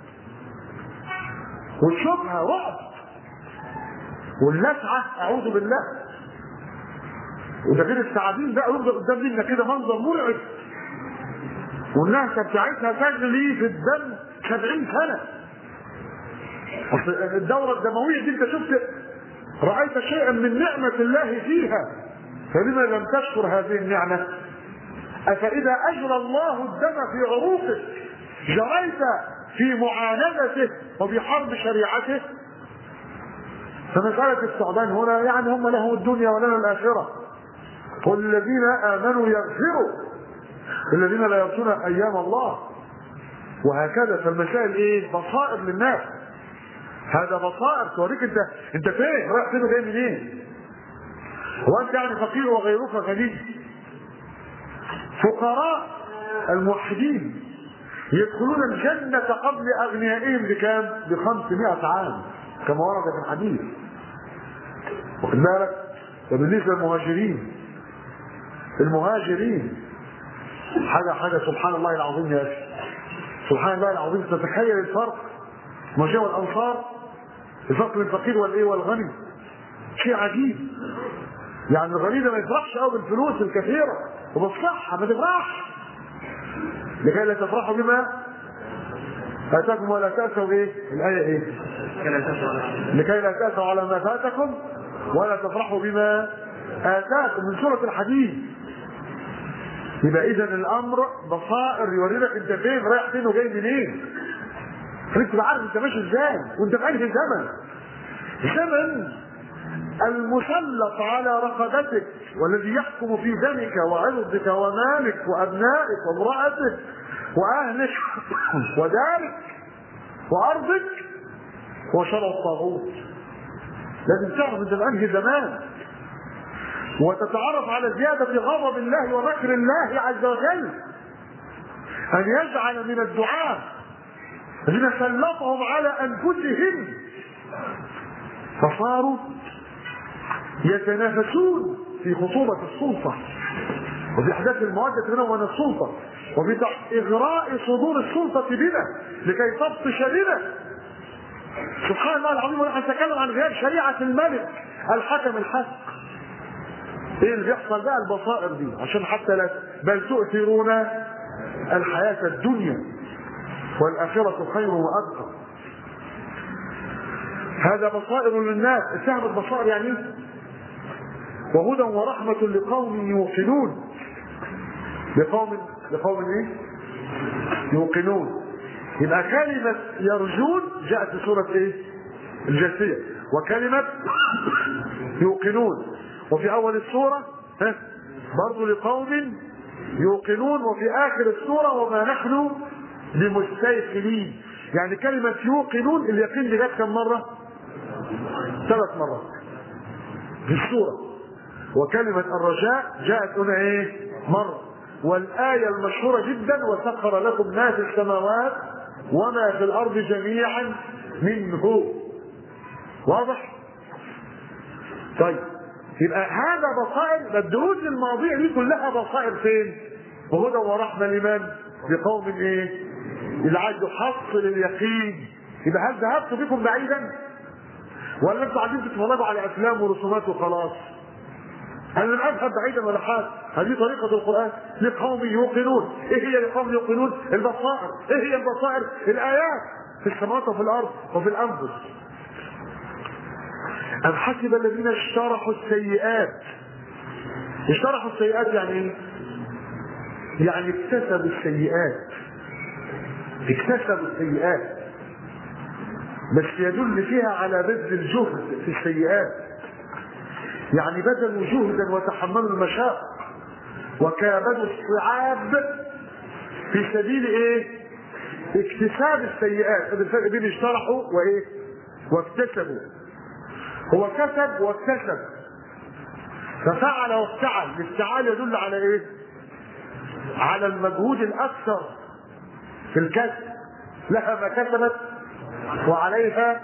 وتشوفها رعب، واللسعه اعوذ بالله، وده غير الثعابين بقى يفضل قدام لنا كده منظر مرعب، والنهشه بتاعتها تجري في الدم 70 سنه. اصل الدوره الدمويه دي انت شفت رايت شيئا من نعمه الله فيها، فلما لم تشكر هذه النعمه؟ افاذا اجرى الله الدم في عروقك جريت في معاندته وبحرب شريعته؟ فمساله الثعبان هنا يعني هم لهم الدنيا ولنا الاخره. قل الذين امنوا يغفروا الذين لا يرجون ايام الله، وهكذا. فالمسائل بصائر للناس، هذا بصائر توريك انت فين رايح فين وجاي منين. هو انت يعني فقير وغيرك غني؟ فقراء الموحدين يدخلون الجنة قبل اغنيائهم بكام؟ ب500 عام كما ورد في الحديث، واخد بالك. وبالنسبة للمهاجرين، حاجة سبحان الله العظيم يا اخي، سبحان الله العظيم. تتخيل الفرق ما جاء الانصار، الفرق بين الفقير والغني شيء عجيب. يعني الغني ده ما يفرحش قوي بالفلوس الكثيره وبالصحه، ما تفرحش، لكي لا تفرحوا بما اتاكم ولا تاسوا الايه لكي لا تاسوا على ما فاتكم ولا تفرحوا بما اتاكم، من سوره الحديد. يبقى اذا الامر بصائر يوريك انت فين رايح فين وجاي منين. خليك تبقى عارف انت ماشي ازاي وانت في انهي زمن. زمن المسلط على رقبتك والذي يحكم في دمك وعرضك ومالك وابنائك وامرأتك واهلك ودارك وارضك هو شرع الطاغوت. لازم تعرف انت في انهي زمان وتتعرف على زيادة غضب الله ومكر الله عز وجل، ان يجعل من الدعاة الذين سلطهم على انفسهم فصاروا يتنافسون في خطوبة السلطة وفي احداث المودة بينهم وبين السلطة وفي اغراء صدور السلطة بنا لكي تبطش بنا. سبحان الله العظيم. ونحن نتكلم عن غياب شريعة الملك الحكم الحق. ايه اللي بيحصل بقى؟ البصائر دي عشان حتى لا بل تؤثرون الحياة الدنيا والآخرة خير وأبقى. هذا بصائر للناس. فهم البصائر يعني وهدى ورحمة لقوم يوقنون. لقوم ايه؟ يوقنون. يبقى كلمة يرجون جاءت في سورة ايه؟ الجاثية، وكلمة يوقنون وفي أول السورة برضو لقوم يوقنون، وفي آخر السورة وما نحن بمستيقنين. يعني كلمة يوقنون اليقين دي جت كم مرة؟ 3 مرات في السورة. وكلمة الرجاء جاءت هنا ايه؟ مرة. والآية المشهورة جدا وسخر لكم ما في السماوات وما في الأرض جميعا منه. واضح؟ طيب يبقى هذا بصائر. الدروس الماضية دي كلها بصائر فين؟ وهدى ورحمة لمن؟ لقوم ايه؟ اللي عايز يحصل اليقين. يبقى هل ذهبت بكم بعيدا؟ ولا انتوا عايزين تتفرجوا على افلام ورسومات وخلاص؟ انا لم اذهب بعيدا ولا حاجه. هذه طريقه القران. لقوم يوقنون. ايه هي لقوم يوقنون؟ البصائر. ايه هي البصائر؟ الايات في السماوات وفي الارض وفي الانفس. ام حسب الذين اجترحوا السيئات. اجترحوا السيئات يعني ايه؟ يعني اكتسبوا السيئات. اكتسبوا السيئات بس يدل فيها على بذل الجهد في السيئات. يعني بذلوا جهدا وتحملوا المشاق وكابدوا الصعاب في سبيل ايه؟ اكتساب السيئات. الفرق بين اجترحوا وايه؟ واكتسبوا. هو كسب واكتسب، ففعل وافتعل. الافتعال يدل على ايه؟ على المجهود الاكثر في الكسب. لها ما كسبت وعليها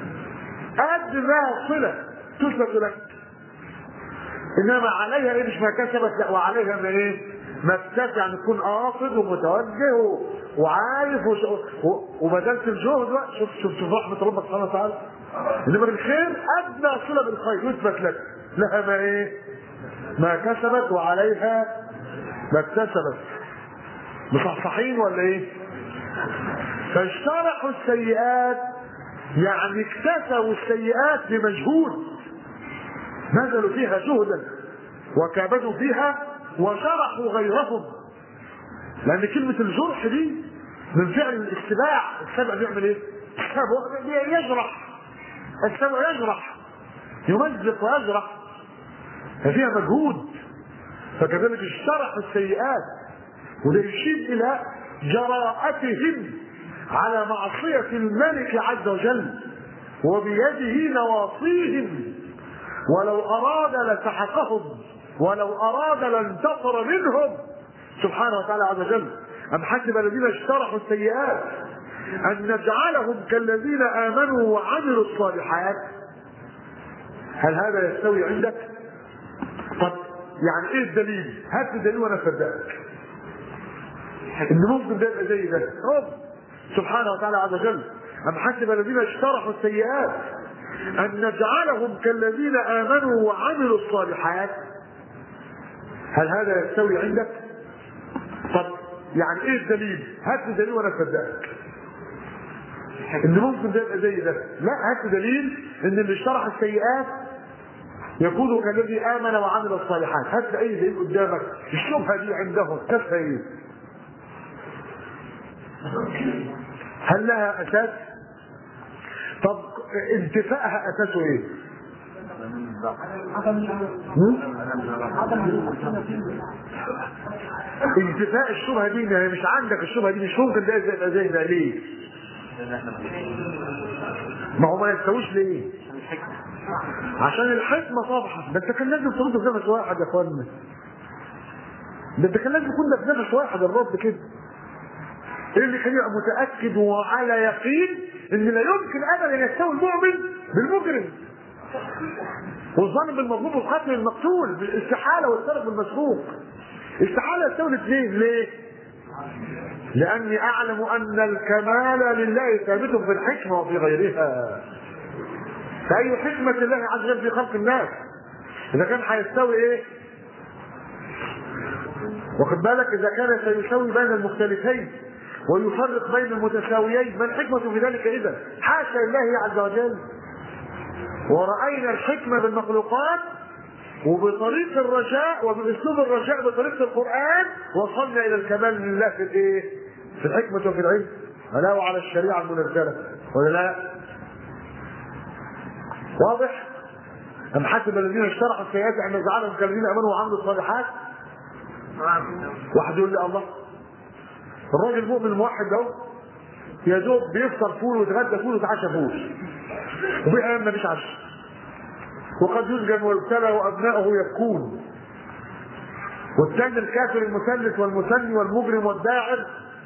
ادنى صله تثبت لك. انما عليها ايه؟ مش ما كسبت، لا وعليها ما ايه؟ ما اكتسب. يعني تكون قاصد ومتوجه وعارف وبذلت الجهد. شوف رحمه ربك سبحانه وتعالى. انما الخير ادنى صله بالخير يثبت لك. لها ما ايه؟ ما كسبت وعليها ما اكتسبت. مصحصحين ولا ايه؟ فاجترحوا السيئات يعني اكتسبوا السيئات بمجهود، بذلوا فيها جهدا وكابدوا فيها وجرحوا غيرهم. لان كلمة الجرح دي من فعل الاتباع. السبع بيعمل ايه؟ السبع يجرح. السبع يجرح، يمزق ويجرح، ففيها مجهود. فكذلك اجترحوا السيئات. وده يشير الى جراءتهم على معصية الملك عز وجل وبيده نواصيهم. ولو أراد لسحقهم ولو أراد لانتصر منهم سبحانه وتعالى عز وجل. أم حسب الذين اجترحوا السيئات أن نجعلهم كالذين آمنوا وعملوا الصالحات. هل هذا يستوي عندك؟ طب يعني ايه الدليل؟ هات الدليل وانا اصدقك ان ممكن ده يبقى زي ده. رب سبحانه وتعالى عز وجل. أم حسب الذين اجترحوا السيئات أن نجعلهم كالذين آمنوا وعملوا الصالحات. هل هذا يستوي عندك؟ طب يعني ايه الدليل؟ هات الدليل وانا اصدقك ان ممكن ده يبقى زي ده. لا، هات دليل ان اللي اجترح السيئات يكون كالذي آمن وعمل الصالحات. هات اي دليل قدامك. الشبهه دي عندهم كيف هي؟ هل لها اساس؟ طب انتفائها اساسه ايه؟ انتفاء الشبهه دي ما هي مش عندك، الشبهه دي مش ممكن ده يبقى زي ده ليه؟ ما هو ما يستويش ليه؟ عشان الحكمه طبعا. ده انت كان لازم ترد في نفس واحد يا اخوانا، ده انت كان لازم يكون ده في نفس واحد الرد كده. ايه اللي كان يبقى متاكد وعلى يقين ان لا يمكن ابدا ان يستوي المؤمن بالمجرم والظالم بالمظلوم والقاتل المقتول، بالاستحاله والسرق بالمسروق. استحاله يستوي الاثنين. ليه؟ لاني اعلم ان الكمال لله ثابت في الحكمه وفي غيرها. فاي حكمه الله عز وجل في خلق الناس اذا كان هيستوي ايه؟ واخد بالك؟ اذا كان سيساوي بين المختلفين ويفرق بين المتساويين، ما الحكمه في ذلك اذا؟ حاشا لله عز وجل. ورأينا الحكمة بالمخلوقات وبطريق الرجاء وبأسلوب الرجاء بطريقة القرآن وصلنا إلى الكمال لله في الإيه؟ في الحكمة وفي العلم. ألا وعلى الشريعة المنزلة ولا لا؟ واضح؟ أم حسب الذين اشترحوا السيئات أن نجعلهم كالذين آمنوا وعملوا الصالحات؟ واحد يقول لي الله، الراجل المؤمن الموحد ده يا دوب بيفطر فول ويتغدى فول ويتعشى فول وبينام مفيش عشاء، وقد يسجن ويبتلى وابنائه يبكون. والثاني الكافر المثلث والمثني والمجرم والداعر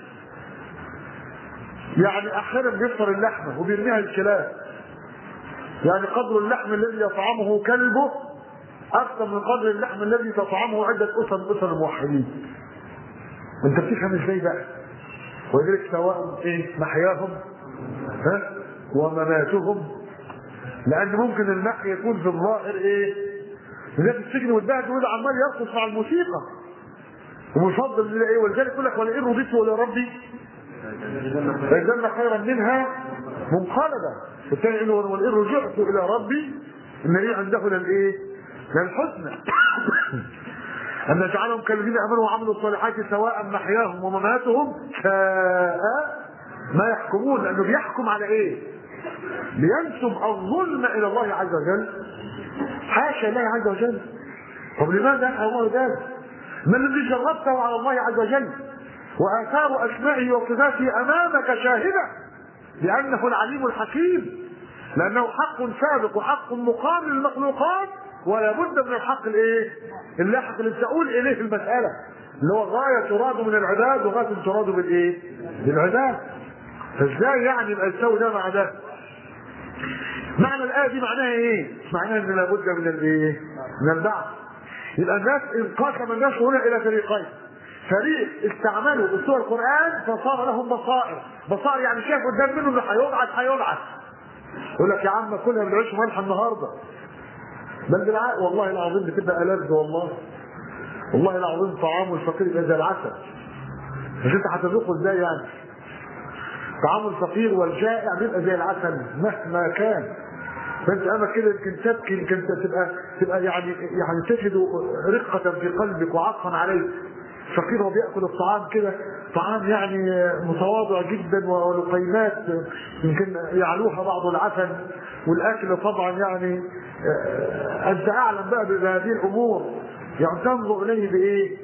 يعني احيانا بيفطر اللحمه وبيرميها الكلاب، يعني قدر اللحم الذي يطعمه كلبه اكثر من قدر اللحم الذي تطعمه عده اسر من اسر الموحدين. انت بتفهم ازاي بقى؟ ولذلك سواء ايه محياهم ومماتهم، لان ممكن المحي يكون في الظاهر ايه؟ زي في السجن والبهد يقول عمال يرقص مع الموسيقى ومفضل ايه؟ ولذلك يقول لك ولئن رضيت الى ربي لأجدن خيرا منها منقلبا. والثاني يقول ولئن رجعت الى ربي ان لي عنده للايه؟ للحسنى. أن نجعلهم كالذين آمنوا وعملوا الصالحات سواء محياهم ومماتهم ساء ما يحكمون. لأنه بيحكم على إيه؟ بينسب الظلم إلى الله عز وجل. حاشا الله عز وجل. طب لماذا يفعل الله ذلك؟ من الذي جربته على الله عز وجل وآثار أسمائه وصفاته أمامك شاهدة لأنه العليم الحكيم، لأنه حق سابق وحق مقام للمخلوقات ولا بد من الحق الايه؟ اللاحق اللي تقول اليه المساله اللي هو غايه تراد من العباد وغايه تراد بالايه؟ بالعباد. فازاي يعني يبقى يساوي ده مع ده؟ معنى الايه دي معناها ايه؟ معناها ان لابد من الايه؟ من البعث. يبقى الناس انقسم الناس هنا الى فريقين، فريق استعملوا اسلوب القران فصار لهم بصائر، بصائر يعني شاف قدام منه انه هيبعث يقول لك يا عم كلها بنعيش ملح النهارده، بل بالعقل والله العظيم بتبقى ألذ. والله العظيم طعام الفقير يبقى زي العسل. مش انت هتذوقه ازاي يعني؟ طعام الفقير والجائع بيبقى زي العسل مهما كان. فانت اما كده يمكن تبكي، يمكن تبقى يعني تجد رقة في قلبك وعطفا عليك. الفقير هو بياكل الطعام كده طعام يعني متواضع جدا ولقيمات يمكن يعلوها بعض العسل، والاكل طبعا يعني انت اعلم بقى بهذه الامور، يعني تنظر اليه بايه؟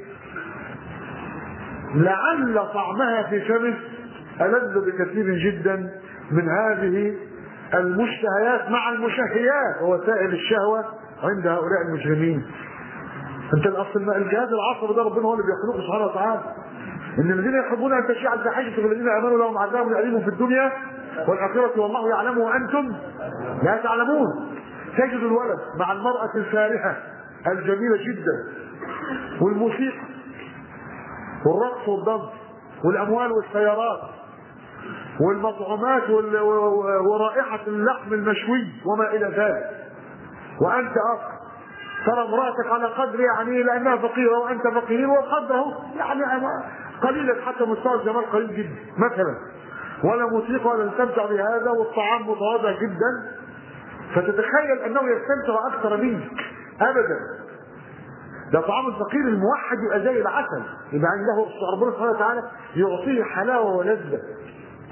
لعل طعمها في فمه ألذ بكثير جدا من هذه المشتهيات مع المشهيات ووسائل الشهوة عند هؤلاء المجرمين. انت الاصل الجهاز العصبي ده ربنا هو اللي بيخلقه سبحانه وتعالى. ان الذين يحبون ان تشيع الفاحشه في الذين امنوا لهم عذاب اليم في الدنيا والاخره والله يعلم وانتم لا تعلمون. تجد الولد مع المرأة الفارهة الجميلة جدا والموسيقى والرقص والضنس والاموال والسيارات والمطعومات ورائحة اللحم المشوي وما الى ذلك، وانت اخر ترى امرأتك على قدر يعني لانها فقيرة وانت فقير وقدره يعني قليلا حتى مستوى الجمال قليل جدا مثلا، ولا موسيقى ولا تستمتع بهذا والطعام متواضع جدا، فتتخيل انه يستمتع اكثر منك ابدا. ده طعام الفقير الموحد يبقى زي العسل، يبقى عنده ربنا سبحانه وتعالى يعطيه حلاوه ولذه.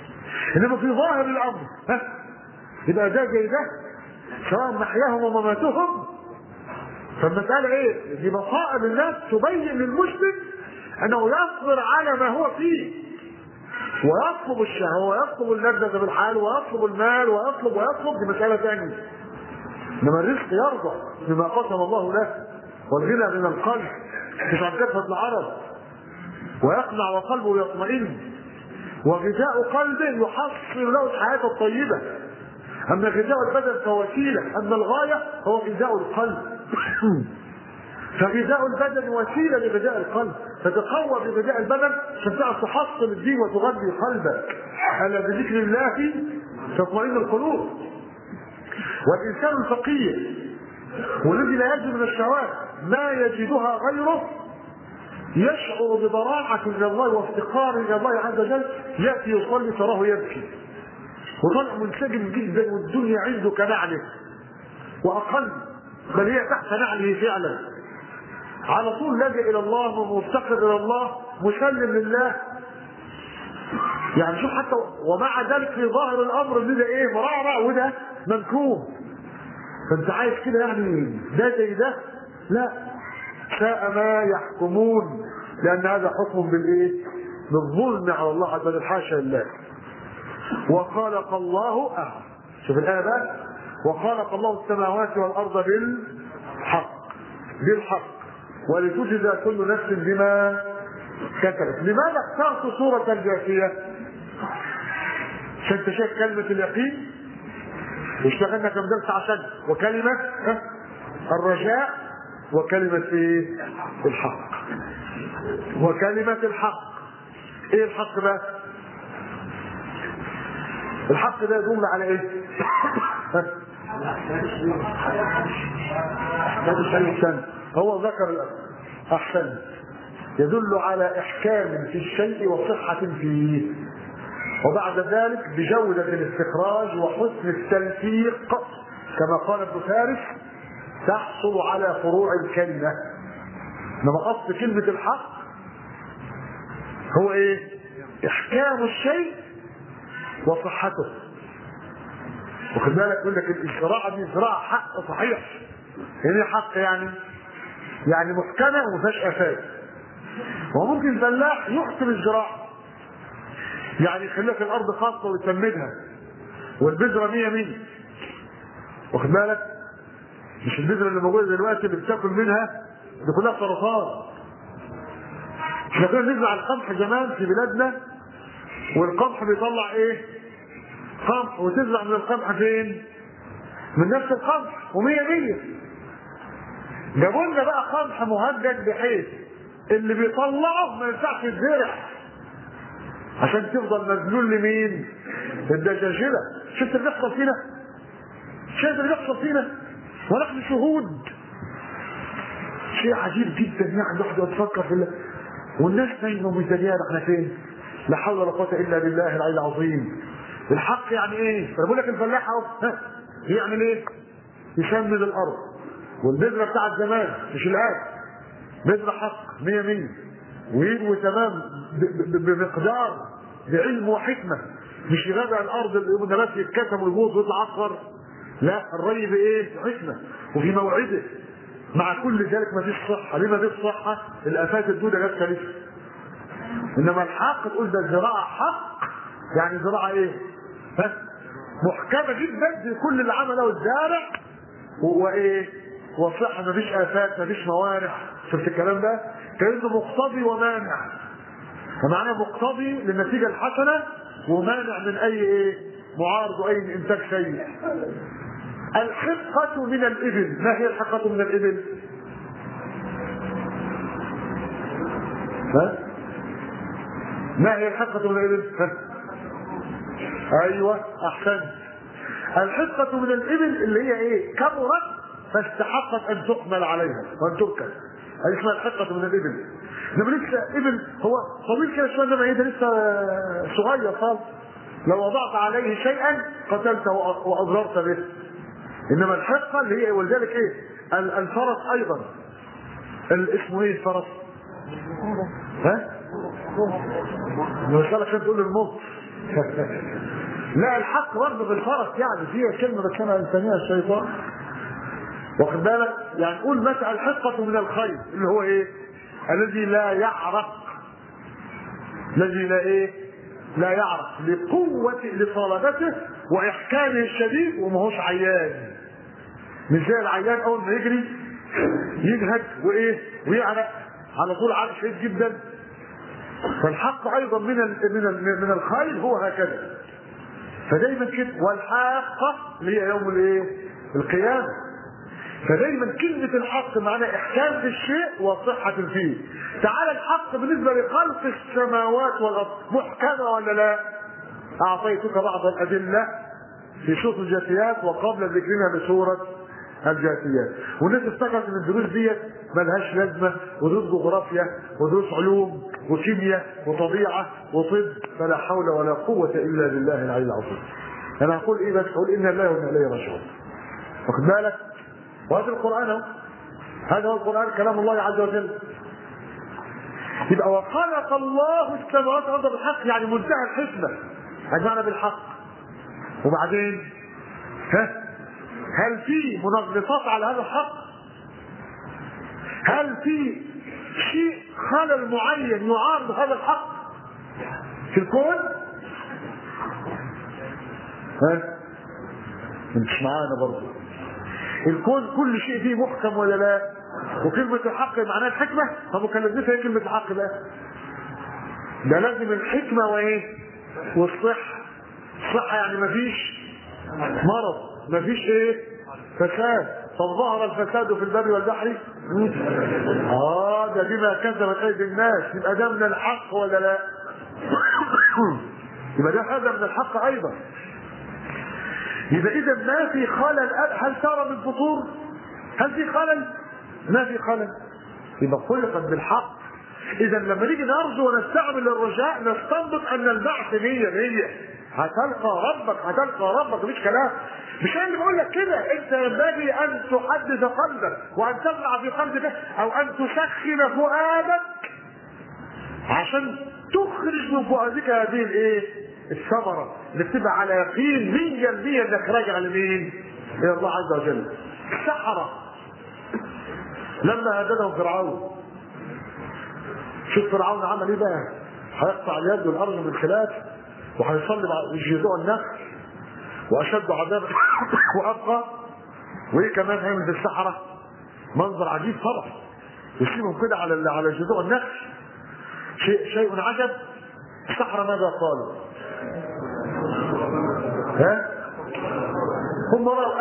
انما في ظاهر الامر يبقى ده زي ده سواء محياهم ومماتهم. فالمسألة ايه؟ دي بصائر الناس تبين للمسلم انه يصبر على ما هو فيه، ويطلب الشهوة ويطلب اللذة بالحال ويطلب المال ويطلب دي مسألة ثانية. انما الرزق يرضى بما قسم الله له، والغنى من القلب مش عن كثرة العرب، ويقنع وقلبه يطمئن، وغذاء قلبه يحصل له الحياة الطيبة. أما غذاء البدن فوسيلة، أما الغاية هو غذاء القلب. فغذاء البدن وسيلة لغذاء القلب، فتقوى بغذاء البدن عشان تعرف تحصل الدين وتغذي قلبك. ألا بذكر الله تطمئن القلوب. والإنسان الفقير والذي لا يجد من الشهوات ما يجدها غيره يشعر بضراعة من الله وافتقار إلى الله عز وجل، يأتي يصلي تراه يبكي وطلع منسجم جدا والدنيا عنده كنعله وأقل، بل هي تحت نعله فعلا، على طول لجأ إلى الله ومفتقر إلى الله مسلم لله. يعني شوف حتى ومع ذلك في ظاهر الأمر إن ده إيه مرعرع وده منكوب. فأنت عايز كده يعني ده زي ده؟ لا، شاء ما يحكمون، لأن هذا حكم بالإيه؟ بالظلم على الله عز وجل، حاشا لله. وخلق الله شوف الآية بقى، وخلق الله السماوات والأرض بالحق ولتجزى كل نفس بما كسبت. لماذا اخترت سورة الجاثية؟ عشان تشاهد كلمة اليقين واشتغلنا كم درس عشان، وكلمة الرجاء، وكلمة ايه؟ الحق. وكلمة الحق ايه الحق بقى؟ الحق ده يدل على ايه؟ هو ذكر احسن، يدل على احكام في الشيء وصحة فيه، وبعد ذلك بجودة الاستخراج وحسن التلفيق كما قال ابن فارس تحصل على فروع الكلمة. انما قصد كلمة الحق هو ايه؟ احكام الشيء وصحته. وخد بالك يقول لك الزراعة دي زراعة حق صحيح. يعني حق يعني محكمة وما فيهاش آفات. وممكن فلاح يحسن الزراعة، يعني يخلي لك الأرض خاصة ويسمدها والبذرة 100 واخد بالك؟ مش البذرة اللي موجودة دلوقتي اللي بتاكل منها دي كلها سرطان. احنا كنا نزرع القمح زمان في بلادنا، والقمح بيطلع ايه؟ قمح، وتزرع من القمح فين؟ من نفس القمح و100. جابوا لنا بقى قمح مهجج بحيث اللي بيطلعه ما ينفعش يتزرع عشان تفضل مذلول لمين؟ الدجاجلة. شفت اللي بيحصل فينا؟ شايف اللي بيحصل فينا؟ ونحن شهود. شيء عجيب جدا، يعني الواحد يتفكر في الله والناس نايمه ومزدريان، احنا فين؟ لا حول ولا قوه الا بالله العلي العظيم. الحق يعني ايه؟ انا بقول لك الفلاح اهو يعمل ايه؟ يسمد الارض، والبذره بتاعت زمان مش الان، بذره حق 100 ويجوا تمام بمقدار بعلم وحكمه، مش يغرق الارض اللي بس يتكتم ويبوظ ويطلع اصفر. لا، الري بايه؟ بحكمه وفي موعده. مع كل ذلك ما فيش صحه. ليه ما فيش صحه؟ الافات الدوده جت لسه. انما الحق تقول ده الزراعه حق، يعني زراعه ايه؟ محكمه جدا في كل اللي عمله الزارع، وايه؟ وصحه، ما فيش افات، ما فيش موانع. شفت الكلام ده؟ كانه مقتضي ومانع. فمعناه مقتضي للنتيجه الحسنه ومانع من اي ايه؟ معارض واي انتاج سيء. الحقة من الإبل. ما هي الحقة من الإبل؟ ما هي الحقة من الإبل؟ أيوة أحسنت. الحقة من الإبل اللي هي إيه؟ كبرت فاستحقت أن تحمل عليها وأن تركب. هذه اسمها الحقة من الإبل. لما لسه إبل هو طويل كده شوية، لما ده لسه صغير خالص، لو وضعت عليه شيئا قتلته وأضررت به. انما الحقه اللي هي، ولذلك ايه؟ الفرس ايضا اسمه ايه الفرس؟ لو سألك عشان تقول الموت لا الحق برضه بالفرس يعني فيها كلمه بس انا انسانيه الشيطان. واخد بالك؟ يعني قول مثلا الحقه من الخير اللي هو ايه؟ الذي لا يعرق، الذي لا ايه؟ لا يعرق لقوه لصلابته واحكامه الشديد وما هوش عيان. مش زي العيان اول ما يجري يجهد وايه؟ ويعرق على طول، عرق شديد جدا. فالحق ايضا من الخير هو هكذا. فدايما كده والحاقه اللي هي يوم الايه؟ القيامه. فدايما كلمه الحق معناها احكام في الشيء وصحه فيه. تعالى الحق بالنسبه لخلق السماوات والارض محكمه ولا لا؟ اعطيتك بعض الادله في سوره الجاثيات وقبل ذكرنا بسوره الجاثيات. والناس افتكرت ان الدروس ديت ملهاش لازمه، ودروس جغرافيا ودروس علوم وكيمياء وطبيعه وطب. فلا حول ولا قوه الا بالله العلي العظيم. انا هقول ايه بس؟ اقول ان الله وانا اليه راجعون. واخد بالك؟ وهذا القران اهو، هذا هو القران كلام الله عز وجل. يبقى وخلق الله السماوات والارض بالحق، يعني منتهى الحكمه اجمعنا بالحق. وبعدين هل في منغصات على هذا الحق؟ هل في شيء خلل معين يعارض هذا الحق في الكون؟ مش معانا برضه. الكون كل شيء فيه محكم ولا لا؟ وكلمة الحق معناها الحكمة. طب وكلمتها ايه كلمة الحق بقى؟ ده لازم الحكمة وايه؟ والصحة. الصحة يعني مفيش مرض، مفيش ايه؟ فساد. طب ظهر الفساد في البر والبحر ده بما كسبت ايدي الناس. يبقى ده من الحق ولا لا؟ يبقى ده هذا من الحق ايضا. يبقى اذا ما في خلل. هل ترى من فطور؟ هل في خلل؟ ما في خلل. يبقى خلقت بالحق. اذا لما نيجي نرجو ونستعمل الرجاء نستنبط ان البعث 100 هتلقى ربك مفيش كلام. مش انا اللي بقول لك كده، انت ينبغي ان تحدث قلبك وان تزرع في قلبك او ان تسخن فؤادك عشان تخرج من فؤادك هذه الايه؟ الثمره اللي بتبقى على يقين 100% انك راجع لمين؟ الى الله عز وجل. السحره لما هددهم فرعون، شوف فرعون عمل ايه بقى؟ هيقطع اليد والارض من خلاف وهيصلي جذوع النخل واشد عذابا وابقى. وايه كمان هيعمل في السحره؟ منظر عجيب طبعا، يسيبهم كده على جذوع النخل. شيء عجب. السحره ماذا قالوا؟ هم راوا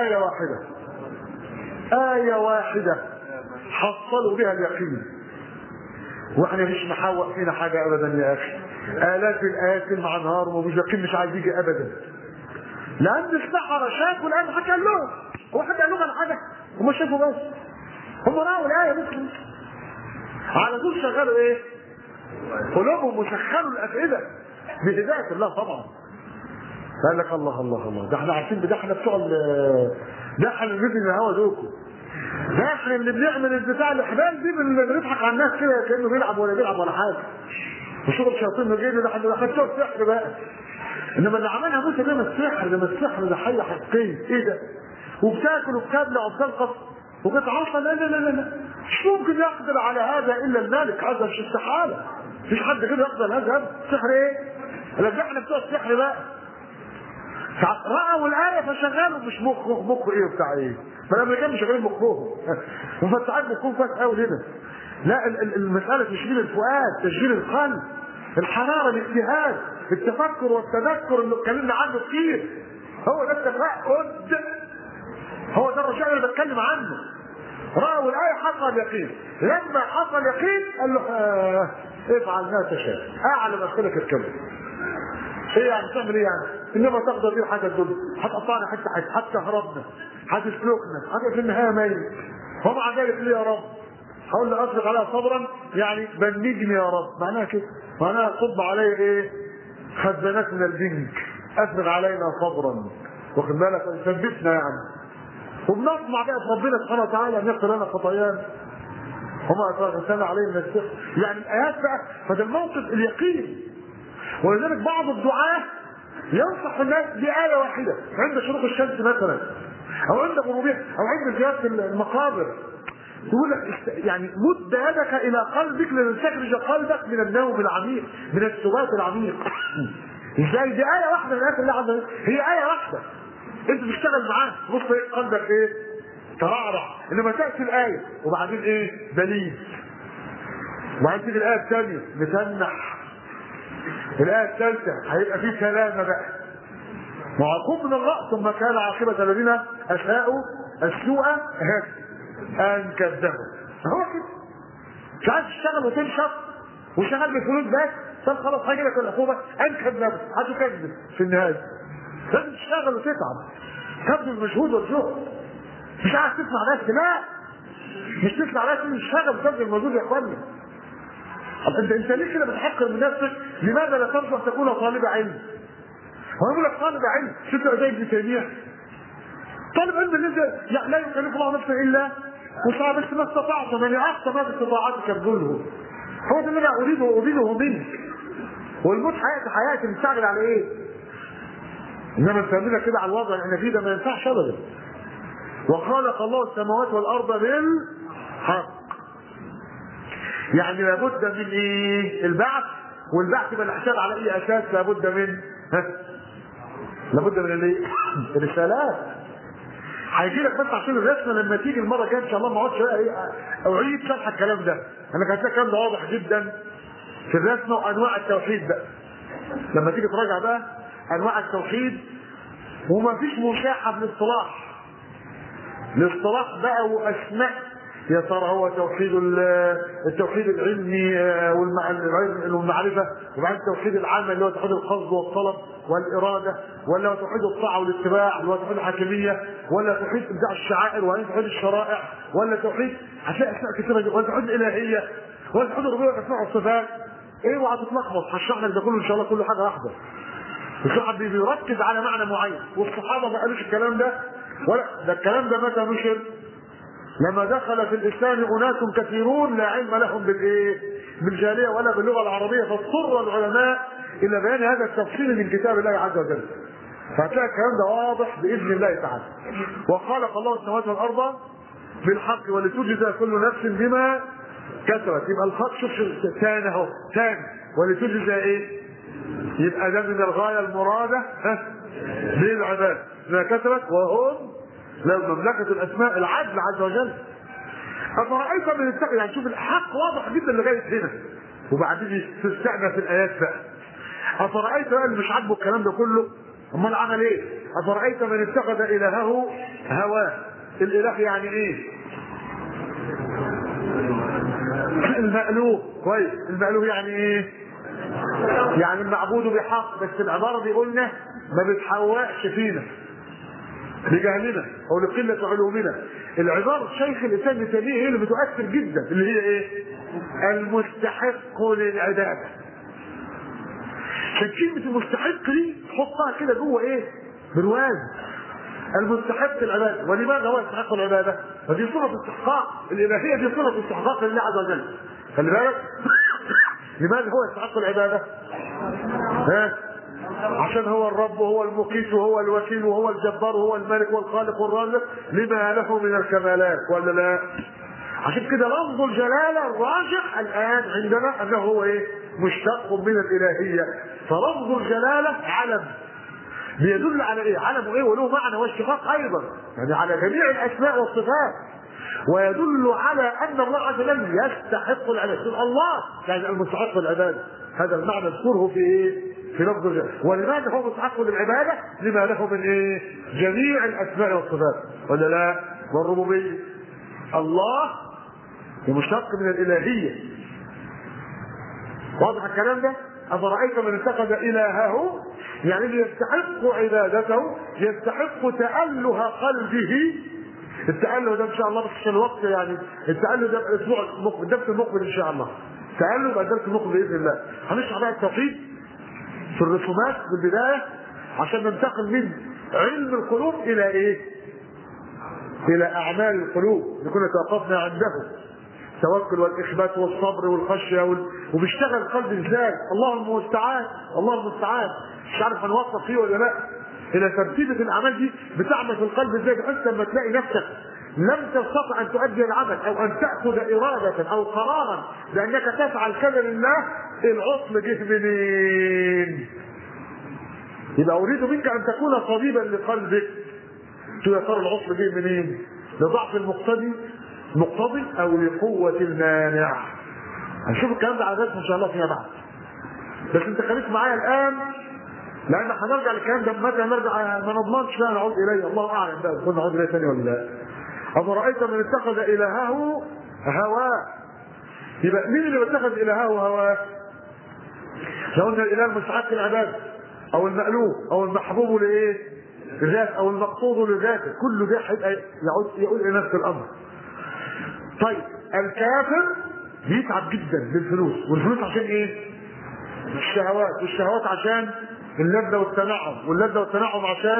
آية واحدة حصلوا بها اليقين. واحنا مش محوق فينا حاجة ابدا يا اخي. آلاف الآيات مع نهار ومش يقين مش عايز يجي ابدا. لأن السحرة شافوا الآية حكى لهم. هو حد قال لهم على حاجة؟ هم شافوا بس. هم رأوا الآية بس. على طول شغلوا ايه؟ قلوبهم وسخنوا الأفئدة بهداية الله طبعا. قال لك الله ده احنا عارفين ده احنا بتوع ده احنا اللي بنبني الهوا دوكم. ده احنا اللي بنعمل البتاع الاحبال دي بنضحك على الناس كده كانه بيلعب ولا حاجه. وشغل شياطين مجيد ده احنا خدتوه السحر بقى. انما اللي عملها موسى ده مش سحر، ده مش سحر، ده حيه حقيقيه. ايه ده؟ وبتاكل وبتبلع وبتلقط وبتعصى. لا مش ممكن يقدر على هذا الا المالك. هذا مش استحاله. مفيش حد كده يقدر هذا. سحر ايه؟ لا احنا بتوع السحر بقى. رأوا الآية فشغلوا مش مخه ايه وبتاع ايه. ما الامريكان مش شغالين مخهم وفتحات مخهم فات قوي هنا. لا المسألة تشغيل الفؤاد، تشغيل القلب، الحرارة، الاجتهاد، التفكر والتذكر اللي اتكلمنا عنه كتير. هو ده التفقد، هو ده الرجاء اللي بتكلم عنه. رأوا الآية حصل اليقين. لما حصل اليقين قال له افعل ما تشاء. اعلى مسألة الكلمة. ايه يعني تعمل ايه يعني؟ انما تقدر بيه حاجه الدنيا، هتقطعنا حته هتهربنا، هتسلكنا، في النهايه ميت. ومع ذلك ليه يا رب؟ هقول له اصبر عليها صبرا، يعني بنجني يا رب. معناها كده، معناها صب علي ايه؟ خزانات من البنج، اصبر علينا صبرا. واخد بالك؟ ثبتنا يعني. وبنطمع بقى في ربنا سبحانه وتعالى ان يغفر لنا خطايانا. وما ارسلنا عليهم من السحر. يعني الايات بقى، فده الموقف اليقين. ولذلك بعض الدعاة ينصح الناس بآية واحدة عند شروق الشمس مثلا، أو عند غروبها، أو عند زيارة المقابر، يقول لك يعني مد يدك إلى قلبك لتخرج قلبك من النوم العميق، من السبات العميق. ازاي؟ دي آية واحدة من آيات الله عز وجل، هي آية واحدة. أنت بتشتغل معاه بص إيه قلبك إيه؟ ترعرع. إنما تأتي الآية وبعدين إيه؟ دليل. وبعدين تيجي الآية الثانية متنح. الآية الثالثة هيبقى فيه كلامة بقى. معقوب من الرأس ثم كان عاقبة الذين أساءوا السوء أن كذبوا. هو كده. مش عايز تشتغل وتنشط وشغال بفلوس بس، طب خلاص هيجي لك العقوبة أن كذبوا، هتكذب في النهاية. لازم تشتغل وتتعب. تبذل مجهود والجهد. مش عايز تسمع ناس، لا. مش تسمع ناس، تشتغل وتبذل مجهود يا اخواني. انت ليه كده بتحقر من نفسك؟ لماذا لا ترجو ان تكون طالب علم؟ هو يقول لك طالب علم شوف زي ابن تيميه. طالب علم اللي انت يعني لا يكلف الله نفسا الا وسعها، بس ما استطعت، من اقصى ما باستطاعتك ابذله. هو ده اللي انا اريده منك. والموت حياتي مستعجل على ايه؟ انما نسمينا كده على الوضع اللي احنا فيه ده ما ينفعش ابدا. وخلق الله السماوات والارض بالحق. يعني لابد من ايه؟ البعث. والبعث يبقى الحساب على اي اساس؟ لابد من لابد من الايه؟ الرسالات. هيجي لك بس عشان الرسمه لما تيجي المره الجايه ان شاء الله ما اقعدش اعيد شرح الكلام ده. انا كان الكلام ده واضح جدا في الرسمه وانواع التوحيد بقى. لما تيجي تراجع بقى انواع التوحيد، وما فيش مساحه في الاصطلاح بقى واسماء. يا ترى هو التوحيد العلمي والمعرفه، وبعدين التوحيد العام اللي هو توحيد القصد والطلب والاراده، ولا توحيد الطاعه والاتباع، ولا توحيد الحاكميه، ولا توحيد ابداع الشعائر، ولا توحيد الشرائع، ولا توحيد هتلاقي اسماء كثيره، ولا توحيد الالهيه، ولا توحيد الربوبيه والاسماء والصفات. ايه وهتتلخبط. هشرح لك ده كله ان شاء الله، كله حاجه واحده. الواحد بيركز على معنى معين، والصحابه ما قالوش الكلام ده، ولا ده الكلام ده متى نشر؟ لما دخل في الاسلام اناس كثيرون لا علم لهم بالجاهليه ولا باللغه العربيه، فاضطر العلماء الى بيان هذا التفصيل من كتاب الله عز وجل. فهتلاقي الكلام ده واضح باذن الله تعالى. وخلق الله السماوات والارض بالحق ولتجزى كل نفس بما كسبت. يبقى الخلق شوف ثاني اهو، ثاني ولتجزى ايه؟ يبقى ده من الغايه المراده بالعباد ما كسبت وهم لو مملكة الأسماء العدل عز وجل. أفرأيت من اتقى، يعني شوف الحق واضح جدا لغاية هنا، وبعدين تستعنى في الآيات بقى. أفرأيت بقى اللي مش عاجبه الكلام ده كله، أمال عمل إيه؟ أفرأيت من اتخذ إلهه هواه. الإله يعني إيه؟ المألوه. كويس. المألوه يعني إيه؟ يعني المعبود بحق، بس العبارة دي قلنا ما بتحوقش فينا بجهلنا او لقله علومنا. العباره شيخ الاسلام ابن تيميه هي اللي بتؤثر جدا، اللي هي ايه؟ المستحق للعباده. كلمه المستحق دي تحطها كده جوه ايه؟ برواز. المستحق العباده. ولماذا هو يستحق العباده؟ فدي صفه استحقاق. الالهيه دي صفه استحقاق لله عز وجل. خلي بالك. لماذا هو يستحق العباده؟ عشان هو الرب وهو المقيت وهو الوكيل وهو الجبار وهو الملك والخالق والرازق لما له من الكمالات، ولا لا؟ عشان كده لفظ الجلاله الراجح الان عندنا انه هو ايه؟ مشتق من الالهيه. فلفظ الجلاله علم بيدل على ايه؟ علم ايه؟ وله معنى واشتقاق ايضا، يعني على جميع الاسماء والصفات، ويدل على ان الله عز وجل يستحق العباده. الله يعني المستحق العباده، هذا المعنى نذكره في ايه؟ في لفظ الجلالة. ولماذا هو مستحق للعباده؟ لما له من ايه؟ جميع الاسماء والصفات، ولا لا؟ والربوبيه. الله مشتق من الالهيه. واضح الكلام ده؟ افرايت من اتخذ الهه، يعني اللي يستحق عبادته، يستحق تاله قلبه. التاله ده ان شاء الله بس عشان الوقت، يعني التاله ده الاسبوع المقبل، الدرس المقبل ان شاء الله. تاله يبقى الدرس المقبل باذن الله. هنشرح بقى التوحيد في الرسومات في البدايه عشان ننتقل من علم القلوب الى ايه؟ الى اعمال القلوب اللي كنا توقفنا عنده. التوكل والاخبات والصبر والخشيه وبيشتغل القلب ازاي؟ الله المستعان. الله المستعان. مش عارف هنوصل فيه ولا لا، الى ترتيبة الاعمال دي بتعمل في القلب ازاي، بحيث لما تلاقي نفسك لم تستطع ان تؤدي العمل او ان تاخذ اراده او قرارا بانك تفعل كذا لله، العطل جه منين؟ يبقى اريد منك ان تكون طبيبا لقلبك. يا ترى العطل جه منين؟ لضعف المقتضي او لقوه المانع. هنشوف الكلام ده على ذلك ان شاء الله فيما بعد. بس انت خليك معايا الان، لان هنرجع للكلام ده متى نرجع، ما نضمنش لا نعود اليه، الله اعلم بقى كنا نعود اليه ثاني ولا لا. أفرأيت من اتخذ إلهه هواه. يبقى مين اللي اتخذ إلهه هواه؟ لو قلنا الإله المستحق العبادة أو المألوف أو المحبوب لإيه؟ لذات أو المقصود لذاته، كل ده هيبقى يعود إلى نفس الأمر. طيب الكافر بيتعب جدا بالفلوس، والفلوس عشان إيه؟ الشهوات، والشهوات عشان اللذة والتنعم، واللذة والتنعم عشان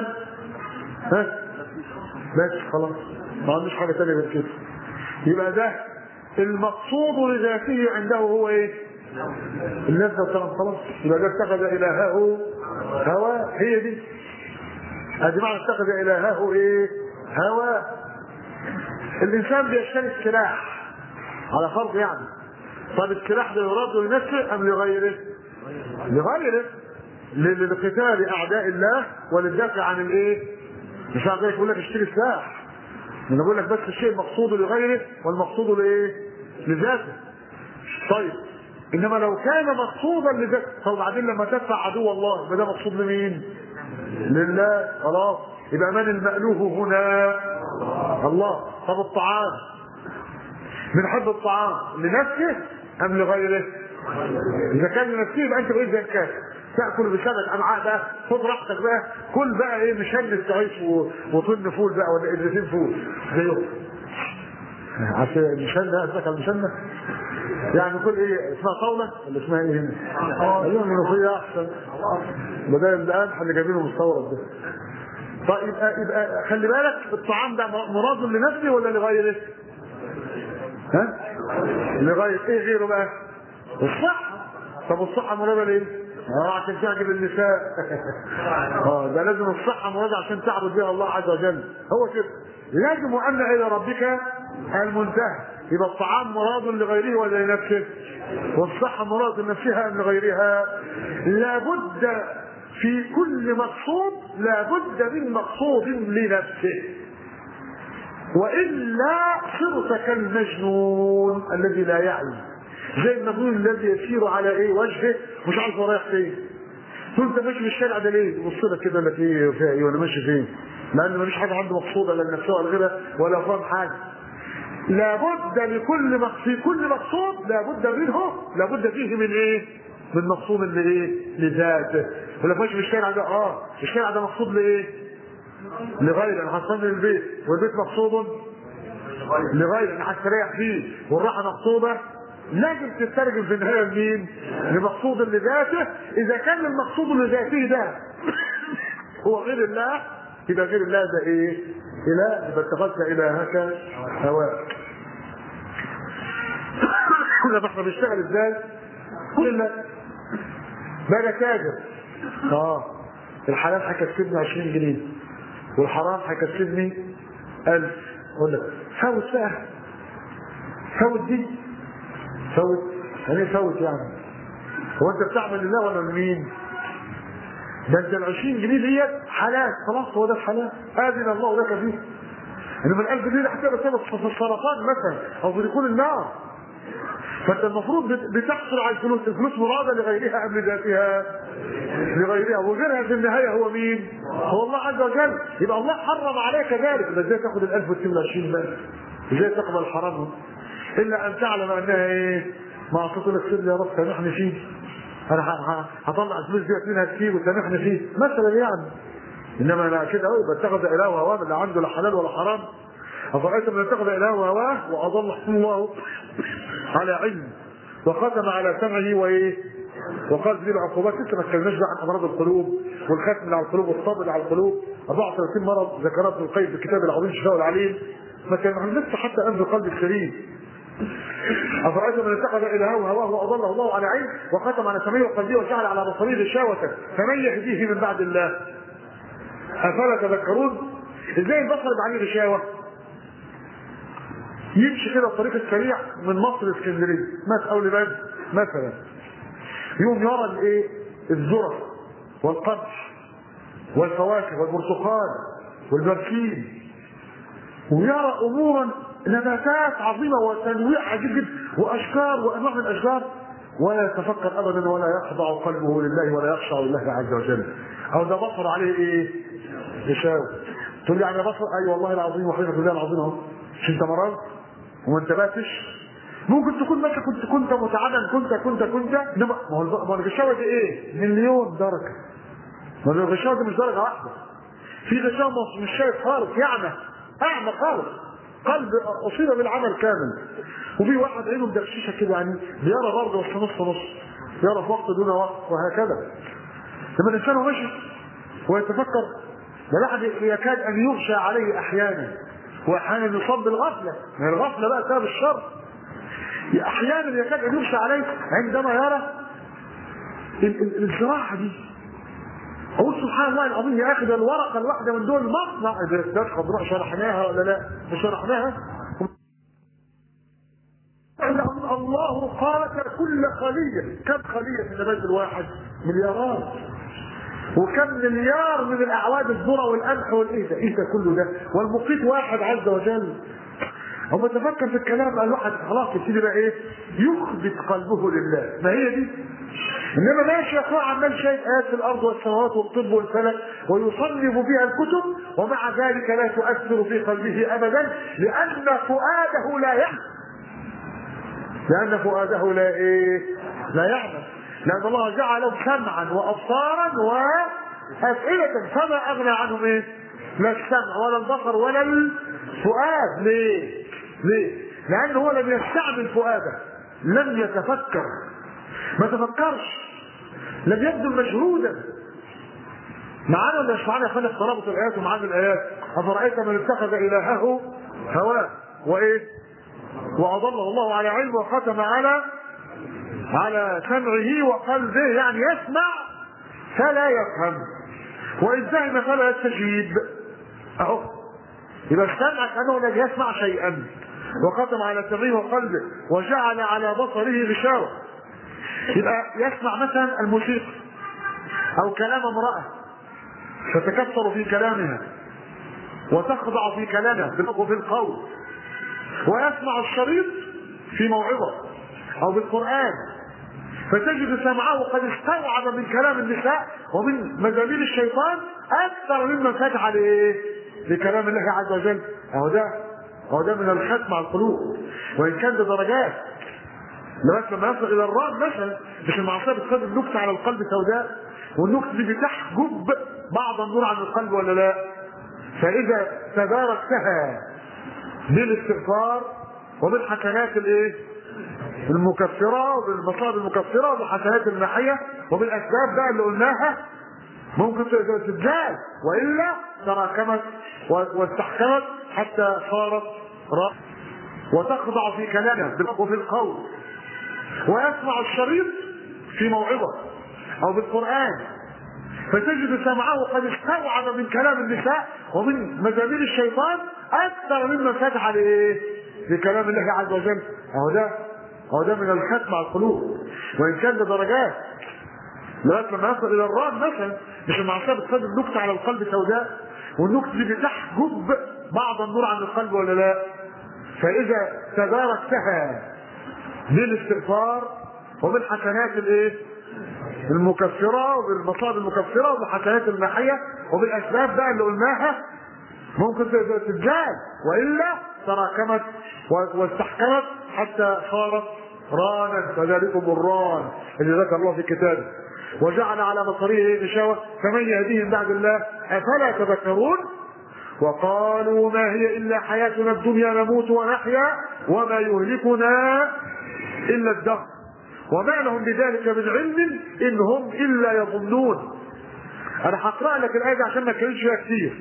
بس خلاص ما عندوش حاجه ثانيه غير كده. يبقى ده المقصود لذاته عنده هو ايه؟ اللذه والتنعم، خلاص. يبقى ده اتخذ الهه هواه، هي دي ادي معنى اتخذ الهه ايه؟ هواه. الانسان بيشتري السلاح على فرض يعني، طب السلاح ده يراد لنفسه ام لغيره؟ لغيره، لقتال اعداء الله وللدافع عن الايه؟ مش عارف يقول لك اشتري سلاح، انا بقول لك بس الشيء المقصود لغيره والمقصود لايه؟ لذاته. طيب انما لو كان مقصودا لذاته، طب بعدين لما تدفع عدو الله يبقى ده مقصود لمين؟ لله، خلاص. يبقى من المألوف هنا؟ الله. طب الطعام، بنحب الطعام لنفسه ام لغيره؟ اذا كان لنفسه يبقى انت بقيت زي الكافر، تاكل بسبب امعاء بقى، خد راحتك بقى، كل بقى ايه مشنس تعيش وطن فول بقى ولا قدرتين فول زيهم. عشان المشنة قصدك المشنة؟ يعني كل ايه اسمها طاولة ولا اسمها ايه هنا؟ ايوه المنوفية احسن بدل القمح اللي جايبينه مستورد ده. طيب يبقى خلي بالك الطعام ده مراد لنفسه ولا لغيره؟ ها؟ لغير ايه غيره بقى؟ الصحة. طب الصحة مرادة ليه؟ عشان تعجب النساء. ده لازم الصحة مرادة عشان تعبد بها الله عز وجل، هو كده. لازم وأن إلى ربك المنتهى. يبقى الطعام مراد لغيره ولا لنفسه؟ والصحة مراد لنفسها أم لغيرها؟ لابد في كل مقصود لابد من مقصود لنفسه، وإلا صرت كالمجنون الذي لا يعي، زي المجنون الذي يسير على ايه وجهه مش عارف هو رايح فين. انت ماشي في الشارع ده ليه؟ تبص لك كده لك ايه فيها ايه وانا ماشي فين؟ لان مفيش حاجه عنده مقصوده لا لنفسه ولا غيرها ولا فاهم حاجه. لابد في كل مقصود لابد فيه من ايه؟ من مقصود لايه؟ لذاته. ولا ماشي في الشارع ده الشارع ده مقصود لايه؟ لغير. انا هصلي البيت والبيت مقصود لغير، انا هستريح فيه والراحه مقصوده. لازم تترجم في النهايه لمين؟ لمقصود لذاته. اذا كان المقصود لذاته ده هو غير الله، يبقى غير الله ده ايه؟ اله. يبقى اتخذت الهك هواك. كنا احنا بنشتغل ازاي؟ لله. بقى تاجر، الحلال هيكسبني 20 جنيه والحرام هيكسبني 1000. اقول لك فوت بقى، فوت دي، فوت يعني ايه فوت يعني؟ هو انت بتعمل لله ولا لمين؟ ده انت ال 20 جنيه ديت حلال، خلاص هو ده الحلال، اذن الله لك فيه. انما ال 1000 جنيه دي هتبقى سبب في السرطان مثلا او في دخول النار. فانت المفروض بتحصل على الفلوس مراده لغيرها ام لذاتها؟ لغيرها، وغيرها في النهايه هو مين؟ هو الله عز وجل. يبقى الله حرم عليك ذلك، بس ازاي تاخد ال 1000 وتسيب ال 20 بقى؟ ازاي تقبل الحرام؟ الا ان تعلم انها ايه؟ معصيه لك سيدي يا رب سامحني فيه، انا هطلع الفلوس دي منها كتير وسامحني فيه مثلا يعني. انما انا كده يبقى اتخذ اله هواه، لا عنده لا حلال ولا حرام. افرايت من اتخذ اله هواه واضله الله على علم وختم على سمعه وايه؟ وقال ذي العقوبات. لسه ما اتكلمناش بقى عن امراض القلوب والختم على القلوب والصبر على القلوب. 34 مرض ذكرها ابن القيم في الكتاب العظيم شفاء العليم. ما كان لسه حتى انف القلب السليم. افرايت من اتخذ الهه هواه واضله الله على علم وختم على سمعه وقلبه وجعل على بصره غشاوه فمن يهديه من بعد الله افلا تذكرون؟ ازاي البصر يبقى عليه غشاوه؟ يمشي كده الطريق السريع من مصر لاسكندريه مثلا او لبنان مثلا، يوم يرى الايه؟ الذره والقمح والفواكه والبرتقال والبركين، ويرى امورا نباتات عظيمه وتنويع عجيب جدا واشجار وانواع من الاشجار، ولا يتفكر ابدا ولا يخضع قلبه لله ولا يخشع لله عز وجل. او ده بصر عليه ايه؟ غشاوه. تقول لي يعني بصر؟ اي والله العظيم وحلفك بالله العظيم اهو. مش انت مرض وما انتبهتش؟ ممكن تكون مثلا كنت متعبا كنت انما ما هو الغشاوه دي ايه؟ مليون درجه. ما هو الغشاوه دي مش درجه واحده. في غشاوه مش شايف خالص، اعمى خالص، قلب اصيب بالعمل كامل. وفي واحد عينه مدرششه كده يعني بيرى برضه بس نص يرى في وقت دون وقت وهكذا. لما الانسان ماشي ويتفكر ده الواحد يكاد ان يغشى عليه احيانا، واحيانا يصاب بالغفله، ما الغفله بقى سبب الشر. احيانا يكاد ان يغشى عليه عندما يرى الزراعه دي. اقول سبحان الله العظيم يا اخي، ده الورقه الواحده من دول مصنع. ده خضراء شرحناها ولا لا؟ مش شرحناها؟ الله خلق كل خليه، كم خليه في النبات الواحد؟ مليارات. وكم مليار من الاعواد الذره والقمح والايه ده؟ ايه ده كله ده؟ والمقيت واحد عز وجل. هو تفكر في الكلام قال واحد خلاص يبتدي بقى ايه؟ يخبت قلبه لله. ما هي دي؟ انما ماشي يا اخويا عمال شايف ايات في الارض والسماوات والطب والفلك ويصنف فيها الكتب، ومع ذلك لا تؤثر في قلبه ابدا لان فؤاده لا يعمل. لا يعمل. لان الله جعله سمعا وابصارا وافئده، فما اغنى عنهم ايه؟ لا السمع ولا البصر ولا الفؤاد. ليه؟ لانه هو لم يستعمل فؤاده، لم يتفكر، ما تفكرش، لم يبذل مجهودا. معانا ولا مش معانا يا اخوانا؟ اختلطت الايات ومعانا الايات. افرايت من اتخذ الهه هواه وايه؟ واضله الله على علم وختم على سمعه وقلبه، يعني يسمع فلا يفهم، وإن فهم فلا يستجيب. اهو يبقى السمع كانه لم يسمع شيئا، وختم على سمعه وقلبه وجعل على بصره غشاوه. يبقى يسمع مثلا الموسيقى او كلام امراه تتكثر في كلامها وتخضع في كلامها وفي القول، ويسمع الشريط في موعظه او بالقران فتجد سمعه قد استوعب من كلام النساء ومن مزامير الشيطان اكثر مما فتح لكلام الله عز وجل. اهو ده من الختم على القلوب، وان كان بدرجات لغايه لما يصل الى الرعب مثلا. مش المعصيه بتسبب نكته على القلب سوداء، والنكته دي بتحجب بعض النور عن القلب ولا لا؟ فاذا تداركتها بالاستغفار وبالحسنات المكفره وبالمصائب المكفره وبالحسنات المحيه وبالاسباب بقى اللي قلناها، ممكن تتزال، والا تراكمت واستحكمت حتى صارت وتخضع في كلامها وفي القول، ويسمع الشريط في موعظه او بالقران فتجد سمعه قد استوعب من كلام النساء ومن مزامير الشيطان اكثر مما فتح لكلام الله عز وجل. اهو ده من الختم على القلوب، وان كان بدرجات لغايه لما يصل الى الرعب مثلا. مش المعصيه بتسبب نكته على القلب سوداء، والنكته دي بتحجب بعض النور عن القلب ولا لا؟ فاذا تداركتها بالاستغفار وبالحسنات المكفره وبالمصائب المكفره وبالحسنات المحيه وبالاسباب بقى اللي قلناها، ممكن تتزال، والا تراكمت واستحكمت حتى صارت رانا. فذلكم الران اللي ذكر الله في كتابه. وجعل على بصره غشاوه فمن يهديه من بعد الله افلا تذكرون. وقالوا ما هي الا حياتنا الدنيا نموت ونحيا وما يهلكنا الا الدهر وما لهم بذلك من علم ان هم الا يظنون. انا هقرا لك الايه دي عشان ما اتكلمش فيها كتير،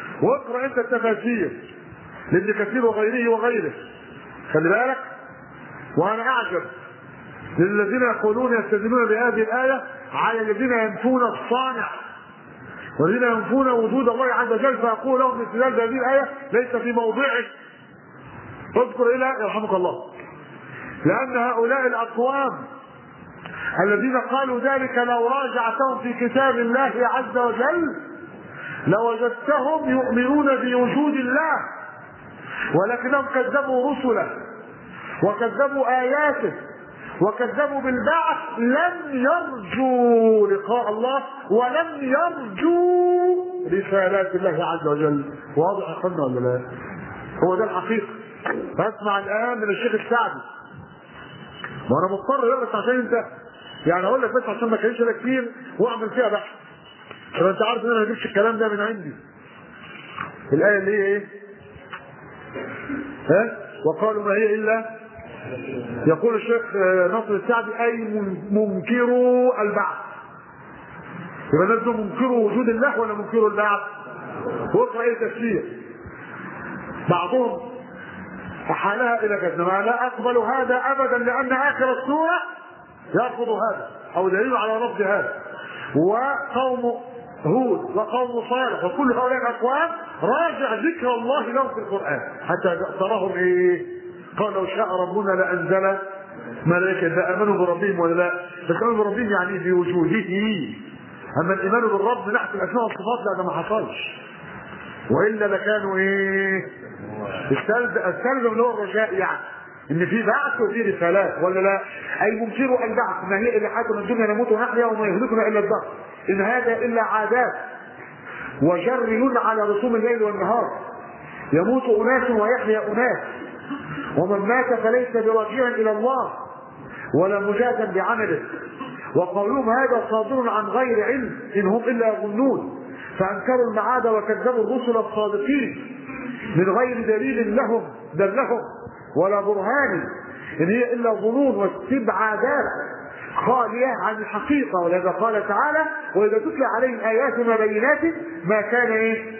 واقرا انت التفاسير لابن كثير وغيره. خلي بالك وانا اعجب للذين يقولون يستدلون بهذه الايه على الذين ينفون الصانع والذين ينفون وجود الله عز وجل، فيقول لهم استدلال بهذه الايه ليس في موضعه. اذكر الى يرحمك الله، لان هؤلاء الاقوام الذين قالوا ذلك لو راجعتهم في كتاب الله عز وجل لوجدتهم يؤمنون بوجود الله، ولكنهم كذبوا رسله وكذبوا آياته وكذبوا بالبعث، لم يرجوا لقاء الله ولم يرجوا رسالات الله عز وجل. واضح يا اخوانا ولا لا؟ هو ده الحقيقة. فاسمع الآن من الشيخ السعدي، وانا مضطر اقول لك عشان انت يعني اقول لك بس عشان ما كانش لك كتير واعمل فيها بحث، عشان انت عارف ان انا ما جبتش الكلام ده من عندي. الآية اللي هي ايه؟ ها؟ وقالوا ما هي الا، يقول الشيخ ناصر السعدي اي منكروا البعث. يبقى الناس دول منكروا وجود الله ولا منكروا البعث؟ واقرا اي تفسير. بعضهم احالها الى كذا، ما لا اقبل هذا ابدا لان اخر السوره يرفض هذا او دليل على رفض هذا. وقوم هود وقوم صالح وكل هؤلاء الاقوام راجع ذكر الله لهم في القران حتى تراهم ايه؟ قال لو شاء ربنا لانزل ملائكه فامنوا بربهم ولا لا؟ بس امنوا بربهم يعني بوجوده. اما الايمان بالرب من ناحيه الاسماء والصفات لا، ده ما حصلش، والا لكانوا ايه؟ استلزم اللي هو الرجاء، يعني ان في بعث وفي رسالات ولا لا؟ اي منكروا البعث، ما هي الا حياه من الدنيا نموت ونحيا وما يهلكنا الا الدهر، ان هذا الا عادات وجر على رسوم الليل والنهار، يموت اناس ويحيا اناس، ومن مات فليس براجعا الى الله ولا مجازا بعمله. وقولهم هذا صادر عن غير علم ان هم الا يظنون، فانكروا المعاد وكذبوا الرسل الصادقين من غير دليل لهم دلهم ولا برهان، ان هي الا ظنون واستبعادات خاليه عن الحقيقه. ولذا قال تعالى واذا تتلى عليهم اياتنا بينات ما كان ايه؟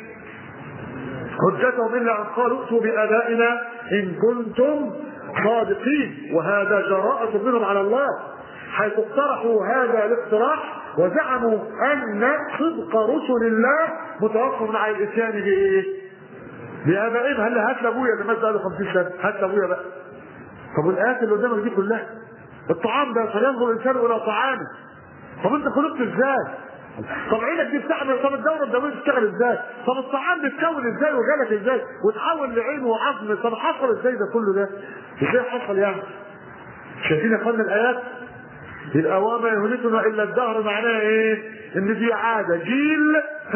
حجتهم الا ان قالوا ائتوا بابائنا ان كنتم صادقين. وهذا جراءة منهم على الله حيث اقترحوا هذا الاقتراح وزعموا ان صدق رسل الله متوقف على الاتيان بايه؟ بابائهم. هل هات لابويا اللي مات له 50 سنه، هات لابويا بقى. طب الايات اللي قدامك دي كلها، الطعام ده فلينظر الانسان الى طعامه. طب انت خلقت ازاي؟ طب عينك دي بتعمل، طب الدوره الدمويه بتشتغل ازاي؟ طب الطعام بيتكون ازاي وجالك ازاي؟ وتحول لعين وعظم، طب حصل ازاي ده كله ده؟ ازاي حصل يعني؟ شايفين يا اخوانا الايات؟ يبقى وما يهلكنا الا الدهر معناها ايه؟ ان دي عاده، جيل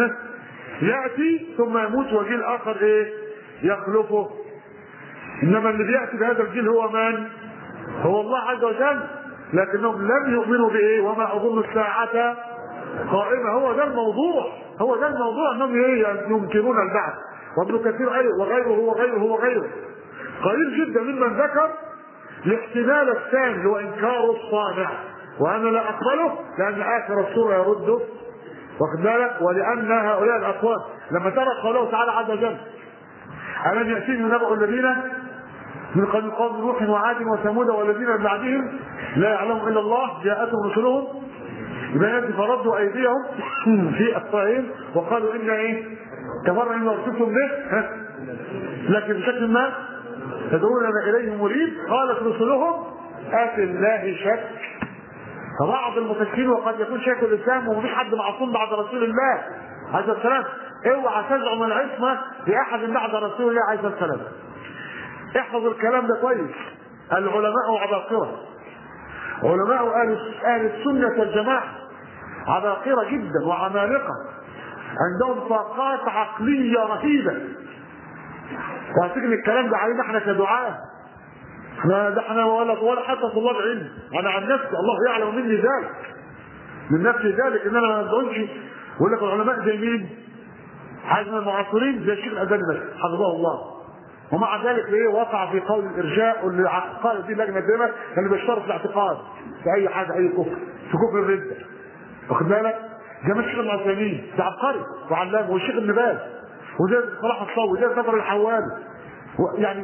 ياتي ثم يموت وجيل اخر ايه؟ يخلفه. انما اللي بياتي بهذا الجيل هو من؟ هو الله عز وجل. لكنهم لم يؤمنوا بايه؟ وما اظن الساعه قائمه. هو ده الموضوع، هو ده الموضوع، انهم ينكرون البعث. وابن كثير وغيره قليل جدا ممن ذكر الاحتمال الثاني اللي هو انكار الصانع، وانا لا اقبله لان اخر السوره يرده، واخد بالك؟ ولان هؤلاء الاقوام لما ترى قوله تعالى عز وجل الم ياتيهم نبأ الذين من قبل قوم نوح وعاد وثمود والذين من بعدهم لا يعلمهم الا الله جاءتهم رسلهم بينات فردوا ايديهم في افواههم وقالوا ان ايه؟ كفرنا بما ارسلتم به، لكن بشكل ما تدعوننا اليه مريد. قالت رسلهم افي الله شك. فبعض المفسرين وقد يكون شيخ الاسلام ومفيش حد معصوم بعد رسول الله عليه السلام، اوعى تزعم العصمه لاحد بعد رسول الله عليه السلام. احفظ الكلام ده كويس. العلماء عباقره، علماء اهل السنه والجماعه عباقره جدا وعمالقه، عندهم طاقات عقليه رهيبه. وهتجي الكلام ده علينا احنا كدعاة، احنا ولا حتى طلاب علم. انا عن نفسي الله يعلم مني ذلك، من نفسي ذلك، ان انا ما بقولش. يقول لك العلماء زي مين؟ عايز من المعاصرين زي الشيخ الألباني حفظه الله. ومع ذلك ايه؟ وقع في قول الارجاء، واللي قالت دي لجنه دايما اللي بيشترط الاعتقاد في اي حاجه، اي كفر، في كفر الرده. واخد بالك؟ زي ما الشيخ العثيمين ده عبقري وعلامه، والشيخ ابن باز، وزي صلاح الصوي، وزي سفر الحوالي، يعني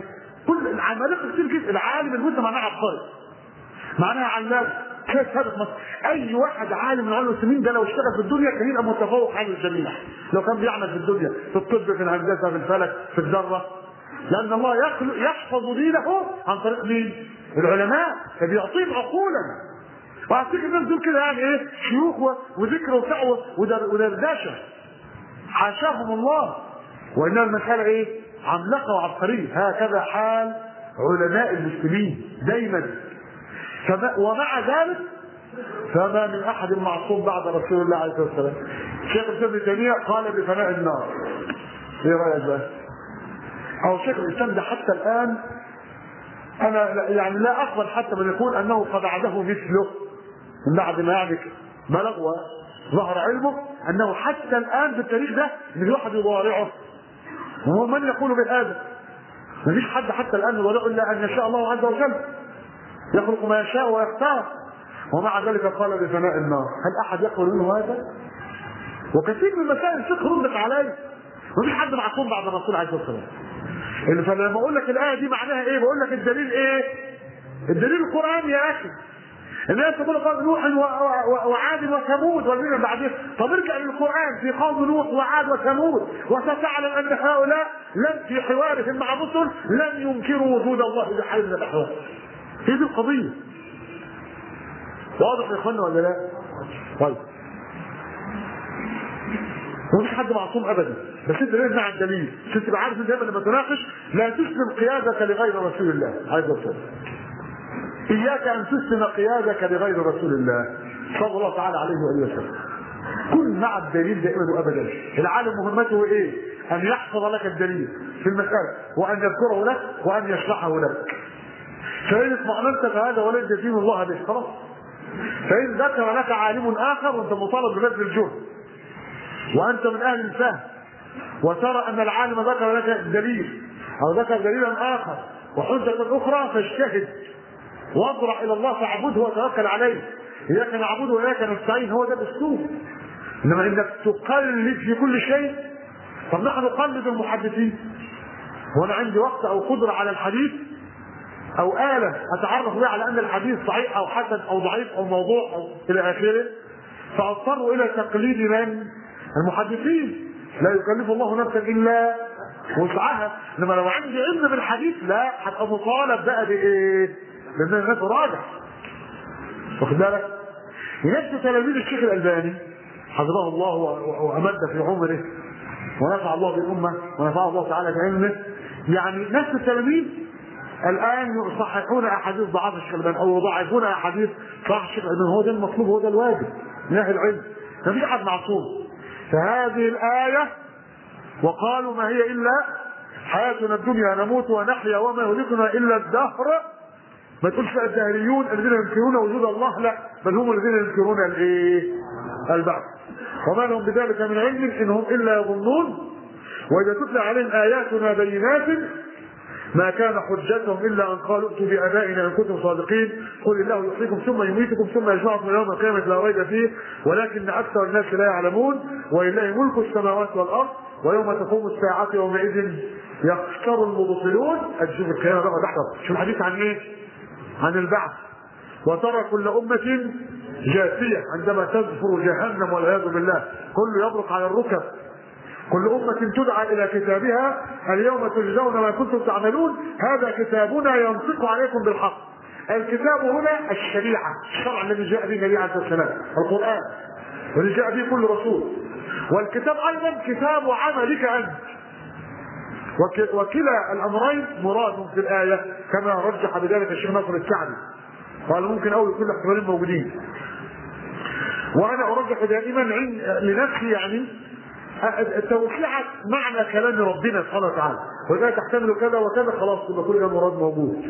كل العمالقه كتير جدا. العالم المسلم معناها عبقري، معناها علام. كيف سابق مصر اي واحد عالم من علماء المسلمين ده لو اشتغل في الدنيا كان يبقى متفوق عن الجميع، لو كان بيعمل في الدنيا في الطب في الهندسه في الفلك في الذره، لان الله يحفظ دينه عن طريق مين؟ العلماء، فبيعطيهم عقولا. واعتقد الناس دول كده يعني ايه؟ شيوخ وذكر وتقوى ودردشه، حاشاهم الله. وانما المساله ايه؟ عملاقه وعبقريه. هكذا حال علماء المسلمين دايما. ومع ذلك فما من احد معصوم بعد رسول الله عليه الصلاه والسلام. شيخ الاسلام ابن تيميه قال بفناء النار. ايه رايك بقى؟ او شيخ الاسلام ده حتى الان انا يعني لا اقبل حتى من يقول انه قد عاده مثله من بعد ما يعني بلغ وظهر علمه، انه حتى الان في التاريخ ده ان الواحد يضارعه. وهو من يقول بهذا؟ ما فيش حد حتى الان يضارعه الا ان يشاء الله عز وجل، يخلق ما يشاء ويختار. ومع ذلك قال بفناء النار. هل احد يقبل منه هذا؟ وكثير من مسائل الفقه ردت عليه. مفيش حد معصوم بعد الرسول عليه الصلاه والسلام. فلما اقول لك الايه دي معناها ايه؟ بقول لك الدليل ايه؟ الدليل القران يا اخي. الناس تقول قوم نوح وعاد وثمود والذين بعدهم. طب ارجع للقران في قوم نوح وعاد وثمود وستعلم ان هؤلاء لم في حوارهم مع الرسل لن ينكروا وجود الله بحال من الاحوال. هي دي القضيه. واضح يا اخوانا ولا لا؟ طيب مفيش حد معصوم ابدا، بس انت لازم مع الدليل عشان تبقى عارف دايما لما تناقش لا تسلم قيادك لغير رسول الله عز وجل. اياك ان تسلم قيادك لغير رسول الله صلى الله تعالى عليه واله وسلم. كن مع الدليل دائما وابدا. العالم مهمته ايه؟ ان يحفظ لك الدليل في المساله وان يذكره لك وان يشرحه لك. فان اطمأننت فهذا ولن يدين الله به خلاص. فان ذكر لك عالم اخر وانت مطالب ببذل الجهد وانت من اهل الفهم وترى ان العالم ذكر لك دليل او ذكر دليلا اخر وحجه اخرى، فاجتهد واضرع الى الله فاعبده وتوكل عليه. اياك نعبده واياك نستعين، هو ده الاسلوب. انما انك تقلد في كل شيء. طب نحن نقلد المحدثين. وانا عندي وقت او قدره على الحديث او آلة اتعرف بها على ان الحديث صحيح او حسن او ضعيف او موضوع او الى اخره، فاضطر الى تقليد من؟ المحدثين. لا يكلف الله نفسا الا وسعها. انما لو عندي علم بالحديث لا هبقى مطالب بقى بايه؟ لان الناس راجع. واخد بالك؟ نفس تلاميذ الشيخ الالباني حفظه الله وامد في عمره ونفع الله بالامه ونفع الله تعالى بعلمه. يعني نفس التلاميذ الان يصححون احاديث ضعاف الشيخ الالباني او يضعفون احاديث صحيح الشيخ الالباني. هو ده المطلوب، هو ده الواجب من اهل العلم. مفيش احد معصوم. فهذه الايه وقالوا ما هي الا حياتنا الدنيا نموت ونحيا وما يهلكنا الا الدهر. ما تقولش بقى الدهريون الذين ينكرون وجود الله، لا، بل هم الذين ينكرون الايه؟ البعث. وما لهم بذلك من علم انهم الا يظنون. واذا تتلى عليهم اياتنا بينات ما كان حجتهم الا ان قالوا ائتوا بابائنا ان كنتم صادقين قل الله يحييكم ثم يميتكم ثم يجمعكم يوم القيامه لا ريب فيه ولكن اكثر الناس لا يعلمون. ولله ملك السماوات والارض ويوم تقوم الساعه يومئذ يخسر المبطلون. اشوف القيامه بقى تحصل. شوف الحديث عن ايه؟ عن البعث. وترى كل امه جاثيه عندما تزفر جهنم والعياذ بالله كل يبرق على الركب. كل أمة تدعى إلى كتابها اليوم تجزون ما كنتم تعملون هذا كتابنا ينطق عليكم بالحق. الكتاب هنا الشريعة، الشرع الذي جاء به النبي عليه الصلاة والسلام، القرآن والذي جاء به كل رسول. والكتاب أيضا كتاب عملك أنت. وكلا الأمرين مراد في الآية كما رجح بذلك الشيخ ناصر السعدي. قال ممكن أول كل احتمالين موجودين. وأنا أرجح دائما لنفسي يعني توسعت معنى كلام ربنا سبحانه وتعالى وإذا تحتمل كذا وكذا خلاص يبقى كل ده مراد موجود.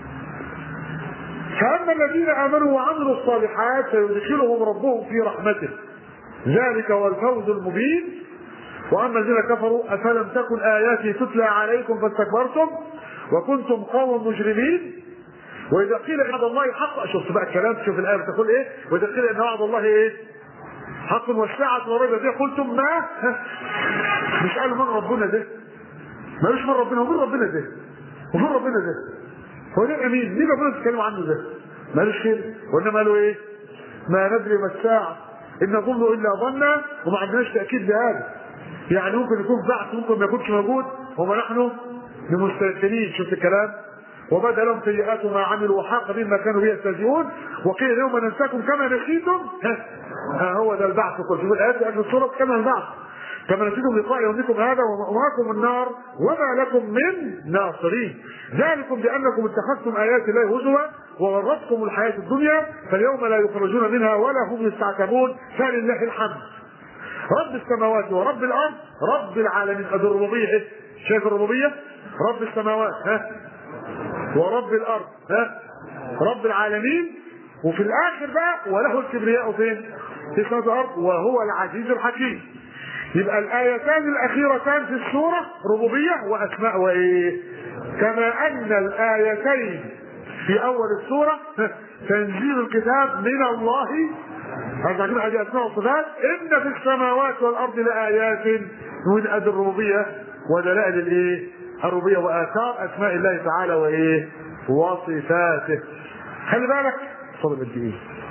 فأما الذين آمنوا وعملوا الصالحات فيدخلهم ربهم في رحمته ذلك هو الفوز المبين. وأما الذين كفروا أفلم تكن آياتي تتلى عليكم فاستكبرتم وكنتم قوم مجرمين. وإذا قيل إن وعد الله حق، شوف بقى الكلام، شوف الآية بتقول إيه؟ وإذا قيل إن وعد الله إيه؟ حق والساعة لا ريب فيها قلتم ما مش قالوا من ربنا ده، مالوش من ربنا ومن ربنا ده. وفين ربنا ده؟ هو ده امين؟ ليه ربنا بيتكلموا عنه ده؟ مالوش خير، وانما قالوا ايه؟ ما ندري ما الساعه ان نظن الا ظنا وما عندناش تاكيد بهذا. يعني ممكن يكون بعث ممكن ما يكونش موجود، وما نحن بمستيقنين. شفت الكلام؟ وبدا لهم سيئات ما عملوا وحاق بهم ما كانوا به يستهزئون وقيل اليوم ننساكم كما نسيتم. ها هو ده البعث. كل شوف الايات اهل السوره كما البعث، كما نسيتم لقاء يومكم هذا ومأواكم النار وما لكم من ناصرين. ذلكم بانكم اتخذتم ايات الله هزوا وغرتكم الحياه الدنيا فاليوم لا يخرجون منها ولا هم يستعتبون فلله الحمد. رب السماوات ورب الارض رب العالمين. ادي الربوبيه. شايف الربوبيه؟ رب السماوات ورب الارض رب العالمين. وفي الاخر بقى وله الكبرياء فين؟ في السماوات والارض وهو العزيز الحكيم. يبقى الايتان الاخيرتان في السوره ربوبيه واسماء وايه؟ كما ان الايتين في اول السوره تنزيل الكتاب من الله. هذه اسماء وصفات. ان في السماوات والارض لايات من ادي الربوبيه ودلائل الايه؟ الربوبيه واثار اسماء الله تعالى وايه؟ وصفاته. خلي بالك فضل قد ايه؟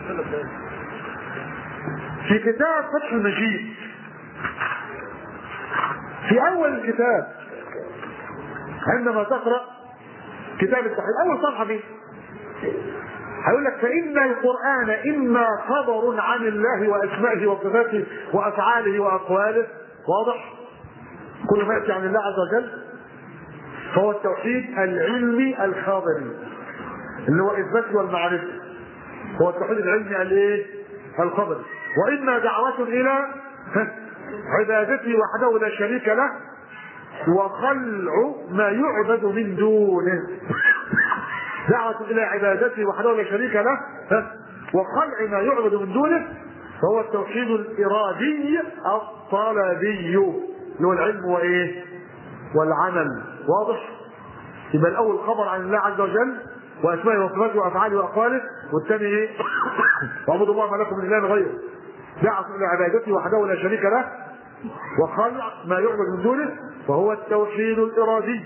في كتاب فتح المجيد في اول الكتاب عندما تقرا كتاب التوحيد اول صفحه فيه هيقول لك فان القران اما خبر عن الله واسمائه وصفاته وافعاله واقواله. واضح؟ كل ما ياتي عن الله عز وجل فهو التوحيد العلمي الخبري اللي هو اثبات والمعرفه. هو التوحيد العلمي الايه؟ الخبري. واما دعوه الى عبادته وحده لا شريك له وخلع ما يعبد من دونه. دعوة الى عبادته وحده لا شريك له وخلع ما يعبد من دونه فهو التوحيد الارادي الطلبي اللي هو العلم وايه؟ والعمل. واضح؟ يبقى الاول خبر عن الله عز وجل واسمائه وصفاته وافعاله واقواله، والثاني ايه؟ واعبدوا الله ما لكم من اله غيره. دعوة الى عبادته وحده لا شريك له وخلع ما يعبد من دونه وهو التوحيد الارادي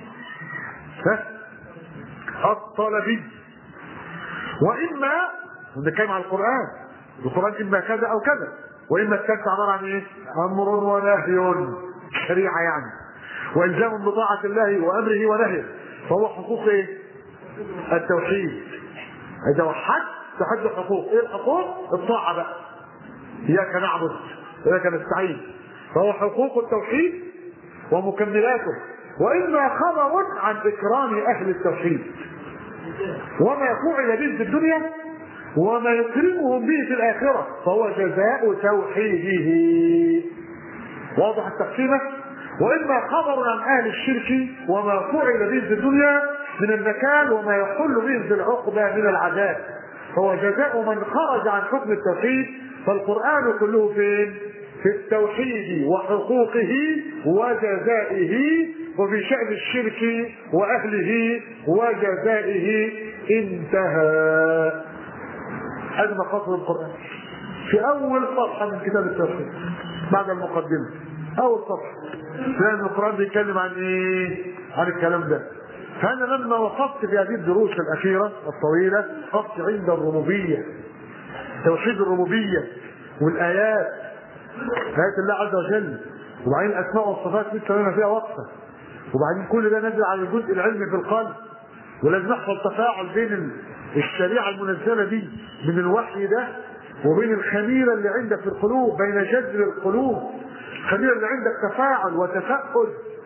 الطلبي. واما نتكلم عن القران اما كذا او كذا، واما الثالثه عباره عن ايه؟ امر ونهي، شريعه يعني، والزام بطاعه الله وامره ونهيه. فهو حقوق ايه؟ التوحيد. اذا وحدت تحد حقوق. ايه الحقوق؟ الطاعه بقى. اياك نعبد واياك نستعين. فهو حقوق التوحيد ومكملاته. واما خبر عن اكرام اهل التوحيد وما فعل به في الدنيا وما يكرمهم به في الاخره فهو جزاء توحيده. واضح التقسيمه؟ واما خبر عن اهل الشرك وما فعل به في الدنيا من النكال وما يحل به في العقبه من العذاب فهو جزاء من خرج عن حكم التوحيد. فالقران كله فين؟ في التوحيد وحقوقه وجزائه، وفي شأن الشرك وأهله وجزائه. انتهى. هذا مقاصد القرآن في أول صفحة من كتاب التوحيد بعد المقدمة. أول صفحة لأن القرآن بيتكلم عن إيه؟ عن الكلام ده. فأنا لما وقفت في هذه الدروس الأخيرة الطويلة وقفت عند الربوبية، توحيد الربوبية والآيات، آيات الله عز وجل، وبعدين الأسماء والصفات لسه لنا فيها وقفة، وبعدين كل ده نزل على الجزء العلمي في القلب. ولازم يحصل تفاعل بين الشريعة المنزلة دي من الوحي ده وبين الخميرة اللي عندك في القلوب، بين جذر القلوب. الخميرة اللي عندك تفاعل وتفقد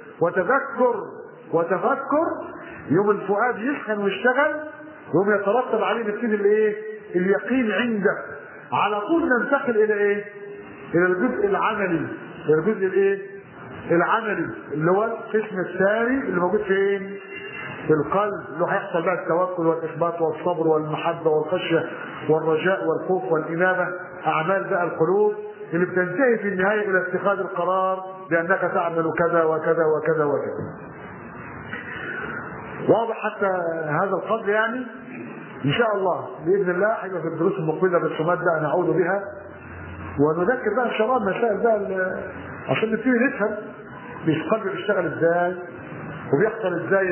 وتفكر يوم الفؤاد يسخن ويشتغل، يوم يترتب عليه نتيجة الايه؟ اليقين عندك. على طول ننتقل الى ايه؟ الى الجزء العملي. الى الجزء الايه؟ العملي اللي هو القسم الثاني اللي موجود فين؟ في القلب، اللي هيحصل بقى التوكل والاخبات والصبر والمحبه والخشيه والرجاء والخوف والانابه. اعمال بقى القلوب اللي بتنتهي في النهايه الى اتخاذ القرار بانك تعمل كذا وكذا وكذا وكذا. واضح حتى هذا القدر يعني؟ ان شاء الله باذن الله هيبقى في الدروس المقبله بالصمات بقى نعود بها ونذكر بقى ان شاء الله المسائل بقى عشان نبتدي نفهم القلب بيشتغل ازاي وبيحصل ازاي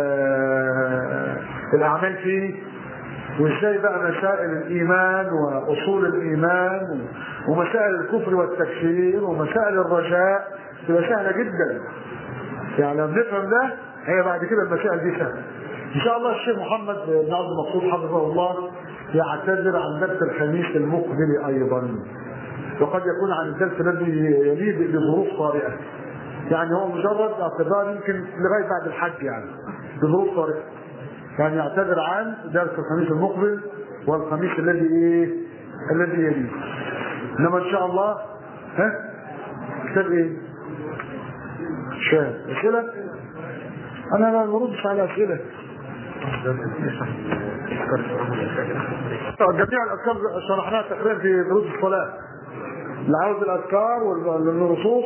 الاعمال فيه، وازاي بقى مسائل الايمان واصول الايمان ومسائل الكفر والتكفير ومسائل الرجاء تبقى سهله جدا. يعني لو نفهم ده هي بعد كده المسائل دي سهله. ان شاء الله الشيخ محمد بن عبد المقصود حفظه الله يعتذر عن درس الخميس المقبل ايضا، وقد يكون عن الدرس الذي يليه بظروف طارئه. يعني هو مجرد اعتذار يمكن لغايه بعد الحج، يعني بظروف طارئه. يعني يعتذر عن درس الخميس المقبل والخميس الذي يليه. انما ان شاء الله كتاب ايه؟ شاهد اسئله؟ انا ما بردش على اسئله. جميع الاذكار شرحناها تقريبا في دروس الصلاه. اللي عاوز الاذكار والنصوص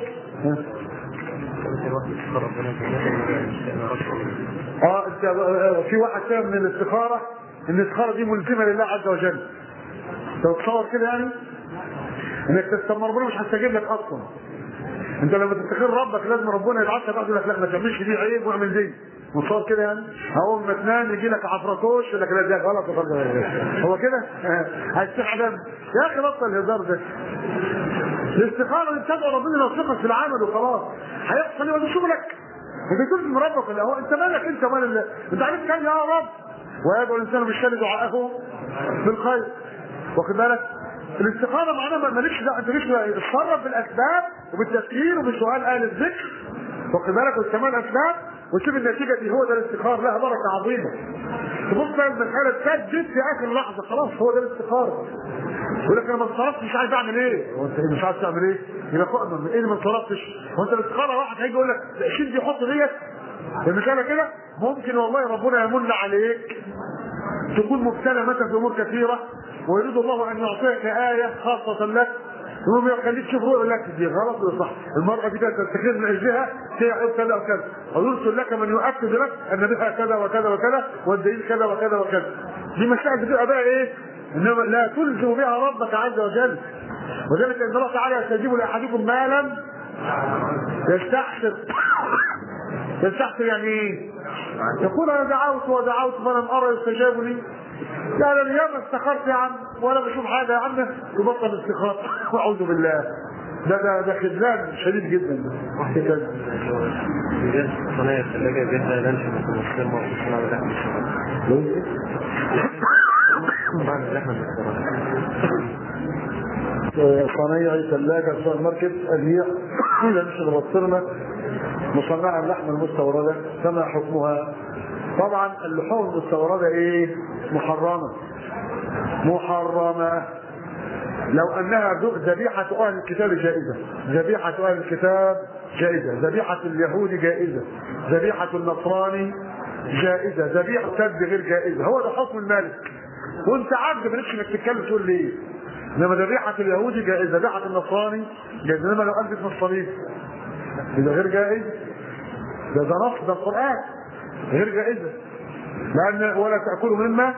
انت في واحد فاهم من الاستخاره ان الاستخاره دي ملزمه لله عز وجل. تتصور كده يعني انك تستمر ربنا مش هيستجيب لك اصلا. انت لما تستخير ربك لازم ربنا يبعثك بعد يقول لك لا ما تعملش دي عيب واعمل دي. متصور كده يعني؟ اول ما تنام يجي لك عفركوش يقول لك لا ده غلط. هو كده؟ هيستحى دم يا اخي، بطل الهزار ده. الاستخاره اللي بتدعو ربنا يوفقك في العمل وخلاص. هيحصل ايه ولا شغلك؟ انت تلزم ربك ولا هو انت مالك؟ انت مال انت عارف كان يا رب ويدعو الانسان بالشر دعاءه بالخير. واخد بالك؟ الاستخاره معناها مالكش دعوه، انت مش اتصرف بالاسباب وبالتفكير وبسؤال اهل الذكر. واخد بالك؟ واستعمال اسباب وشوف النتيجه دي. هو ده الاستخاره، لها بركه عظيمه. تبص بقى المساله تسدد في اخر لحظه، خلاص هو ده الاستخاره. يقول لك انا ما اتصرفتش مش عارف اعمل ايه. هو انت مش عارف تعمل ايه؟ يبقى فؤمن ايه اللي ما اتصرفتش؟ هو انت الاستخاره واحد هيجي يقول لك شيل دي حط ديت المساله كده. ممكن والله ربنا يمن عليك تكون مبتلى مثلا في امور كثيره ويريد الله ان يعطيك ايه خاصه لك، يقوم يخليك تشوف رؤيه لك دي غلط ولا صح. المراه دي كانت تستخير من اجلها تعب كذا وكذا، ويرسل لك من يؤكد لك ان بها كذا وكذا وكذا والدليل كذا وكذا وكذا. دي مسائل بتبقى بقى ايه؟ انما لا تلزم بها ربك عز وجل. وذلك ان الله تعالى يستجيب لاحدكم ما لم يستحسر. يستحسر يعني ايه؟ يقول انا دعوت ودعوت فلم ارى يستجاب لي. لا لا ياما استخرت يا عم ولا بشوف حاجه يا عم. تبطل استخاره واعوذ بالله. ده خذلان شديد جدا. كده صنايع الثلاجه بيها لانش مسلمه وصناعه اللحم. صنايعي ثلاجه سوبر ماركت ابيع لانش البسطرمه مصنعه اللحم المستورده. فما حكمها؟ طبعا اللحوم المستورده ايه؟ محرمه. محرمه لو انها ذبيحه اهل الكتاب جائزه. ذبيحه اهل الكتاب جائزه. ذبيحه اليهود جائزه. ذبيحه النصراني جائزه. ذبيحه الكلب غير جائزه. هو ده حكم الملك وانت عبد مالكش انك تتكلم تقول ليه. انما ذبيحه اليهودي جائزه. ذبيحه النصراني جائزه. انما لو قلبت من الصليب اذا غير جائز. ده نص ده القران غير جائزه. لان ولا تاكلوا مما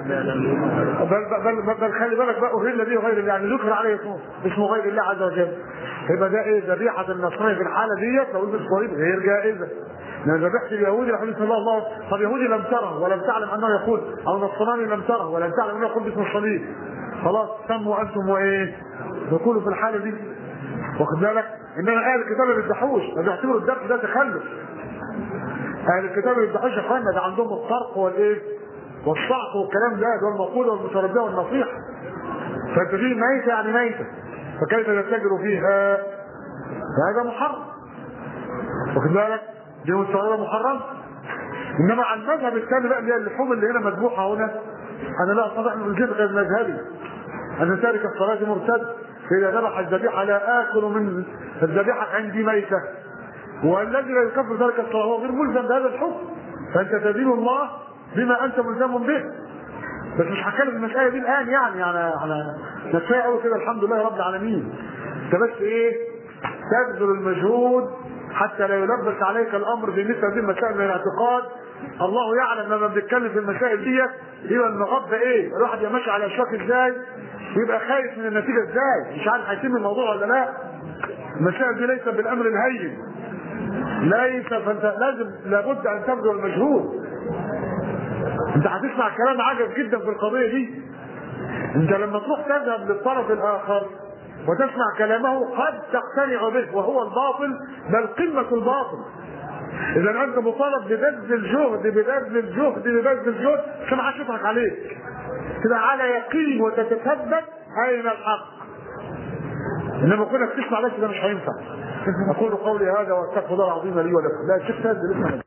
بل خلي بالك بقى اهل به غير الله، يعني ذكر عليه اسمه غير الله عز وجل. يبقى ده ايه؟ ذبيحه النصراني في الحاله ديت لو قلت الصليب غير جائزه. لان ذبيحه اليهودي الحديث صلى الله عليه وسلم طب يهودي لم تره ولم تعلم انه يقول، او نصراني لم تره ولم تعلم انه يقول باسم الصليب، خلاص سموا انتم وايه؟ تقولوا في الحاله دي. واخد بالك؟ انما اهل الكتاب ما بيذبحوش، ما بيعتبروا الذبح ده تخلف. اهل الكتاب ما بيذبحوش يا اخوانا، ده عندهم الطرق والايه؟ والصعق والكلام ده والمقوله والمترديه والنصيحه. فانت دي ميته يعني ميته، فكيف تتجر فيها؟ هذا محرم. واخد بالك؟ دي مستورده محرم. انما على المذهب الثاني بقى اللي هي اللحوم اللي هنا مذبوحه هنا، انا لا استطيع ان الجزء غير مذهبي. ان تارك الصلاه مرتد، فاذا ذبح الذبيحه لا اكل من الذبيحه عندي ميته. والذي لا يكفر تارك الصلاه هو غير ملزم بهذا الحكم. فانت تدين الله بما انت ملزم به. بس مش هتكلم في المساله دي الان، يعني انا كفايه قوي كده الحمد لله رب العالمين. انت بس ايه؟ تبذل المجهود حتى لا يلبس عليك الامر في مثل هذه المسائل من الاعتقاد. الله يعلم لما بنتكلم في المسائل ديت يبقى المغبه ايه؟ الواحد يبقى ماشي على اشواك ازاي؟ يبقى خايف من النتيجه ازاي؟ مش عارف هيتم الموضوع ولا لا؟ المسائل دي ليست بالامر الهين. ليس، فانت لابد ان تبذل المجهود. انت هتسمع كلام عجب جدا في القضيه دي. انت لما تروح تذهب للطرف الاخر وتسمع كلامه قد تقتنع به وهو الباطل، بل قمه الباطل. اذا انت مطالب ببذل الجهد عشان ما حدش يضحك عليك. تبقى على يقين وتتثبت اين الحق. انما كونك تسمع بس ده مش هينفع. اقول قولي هذا واستغفر الله العظيم لي ولكم. لا الشيخ سيد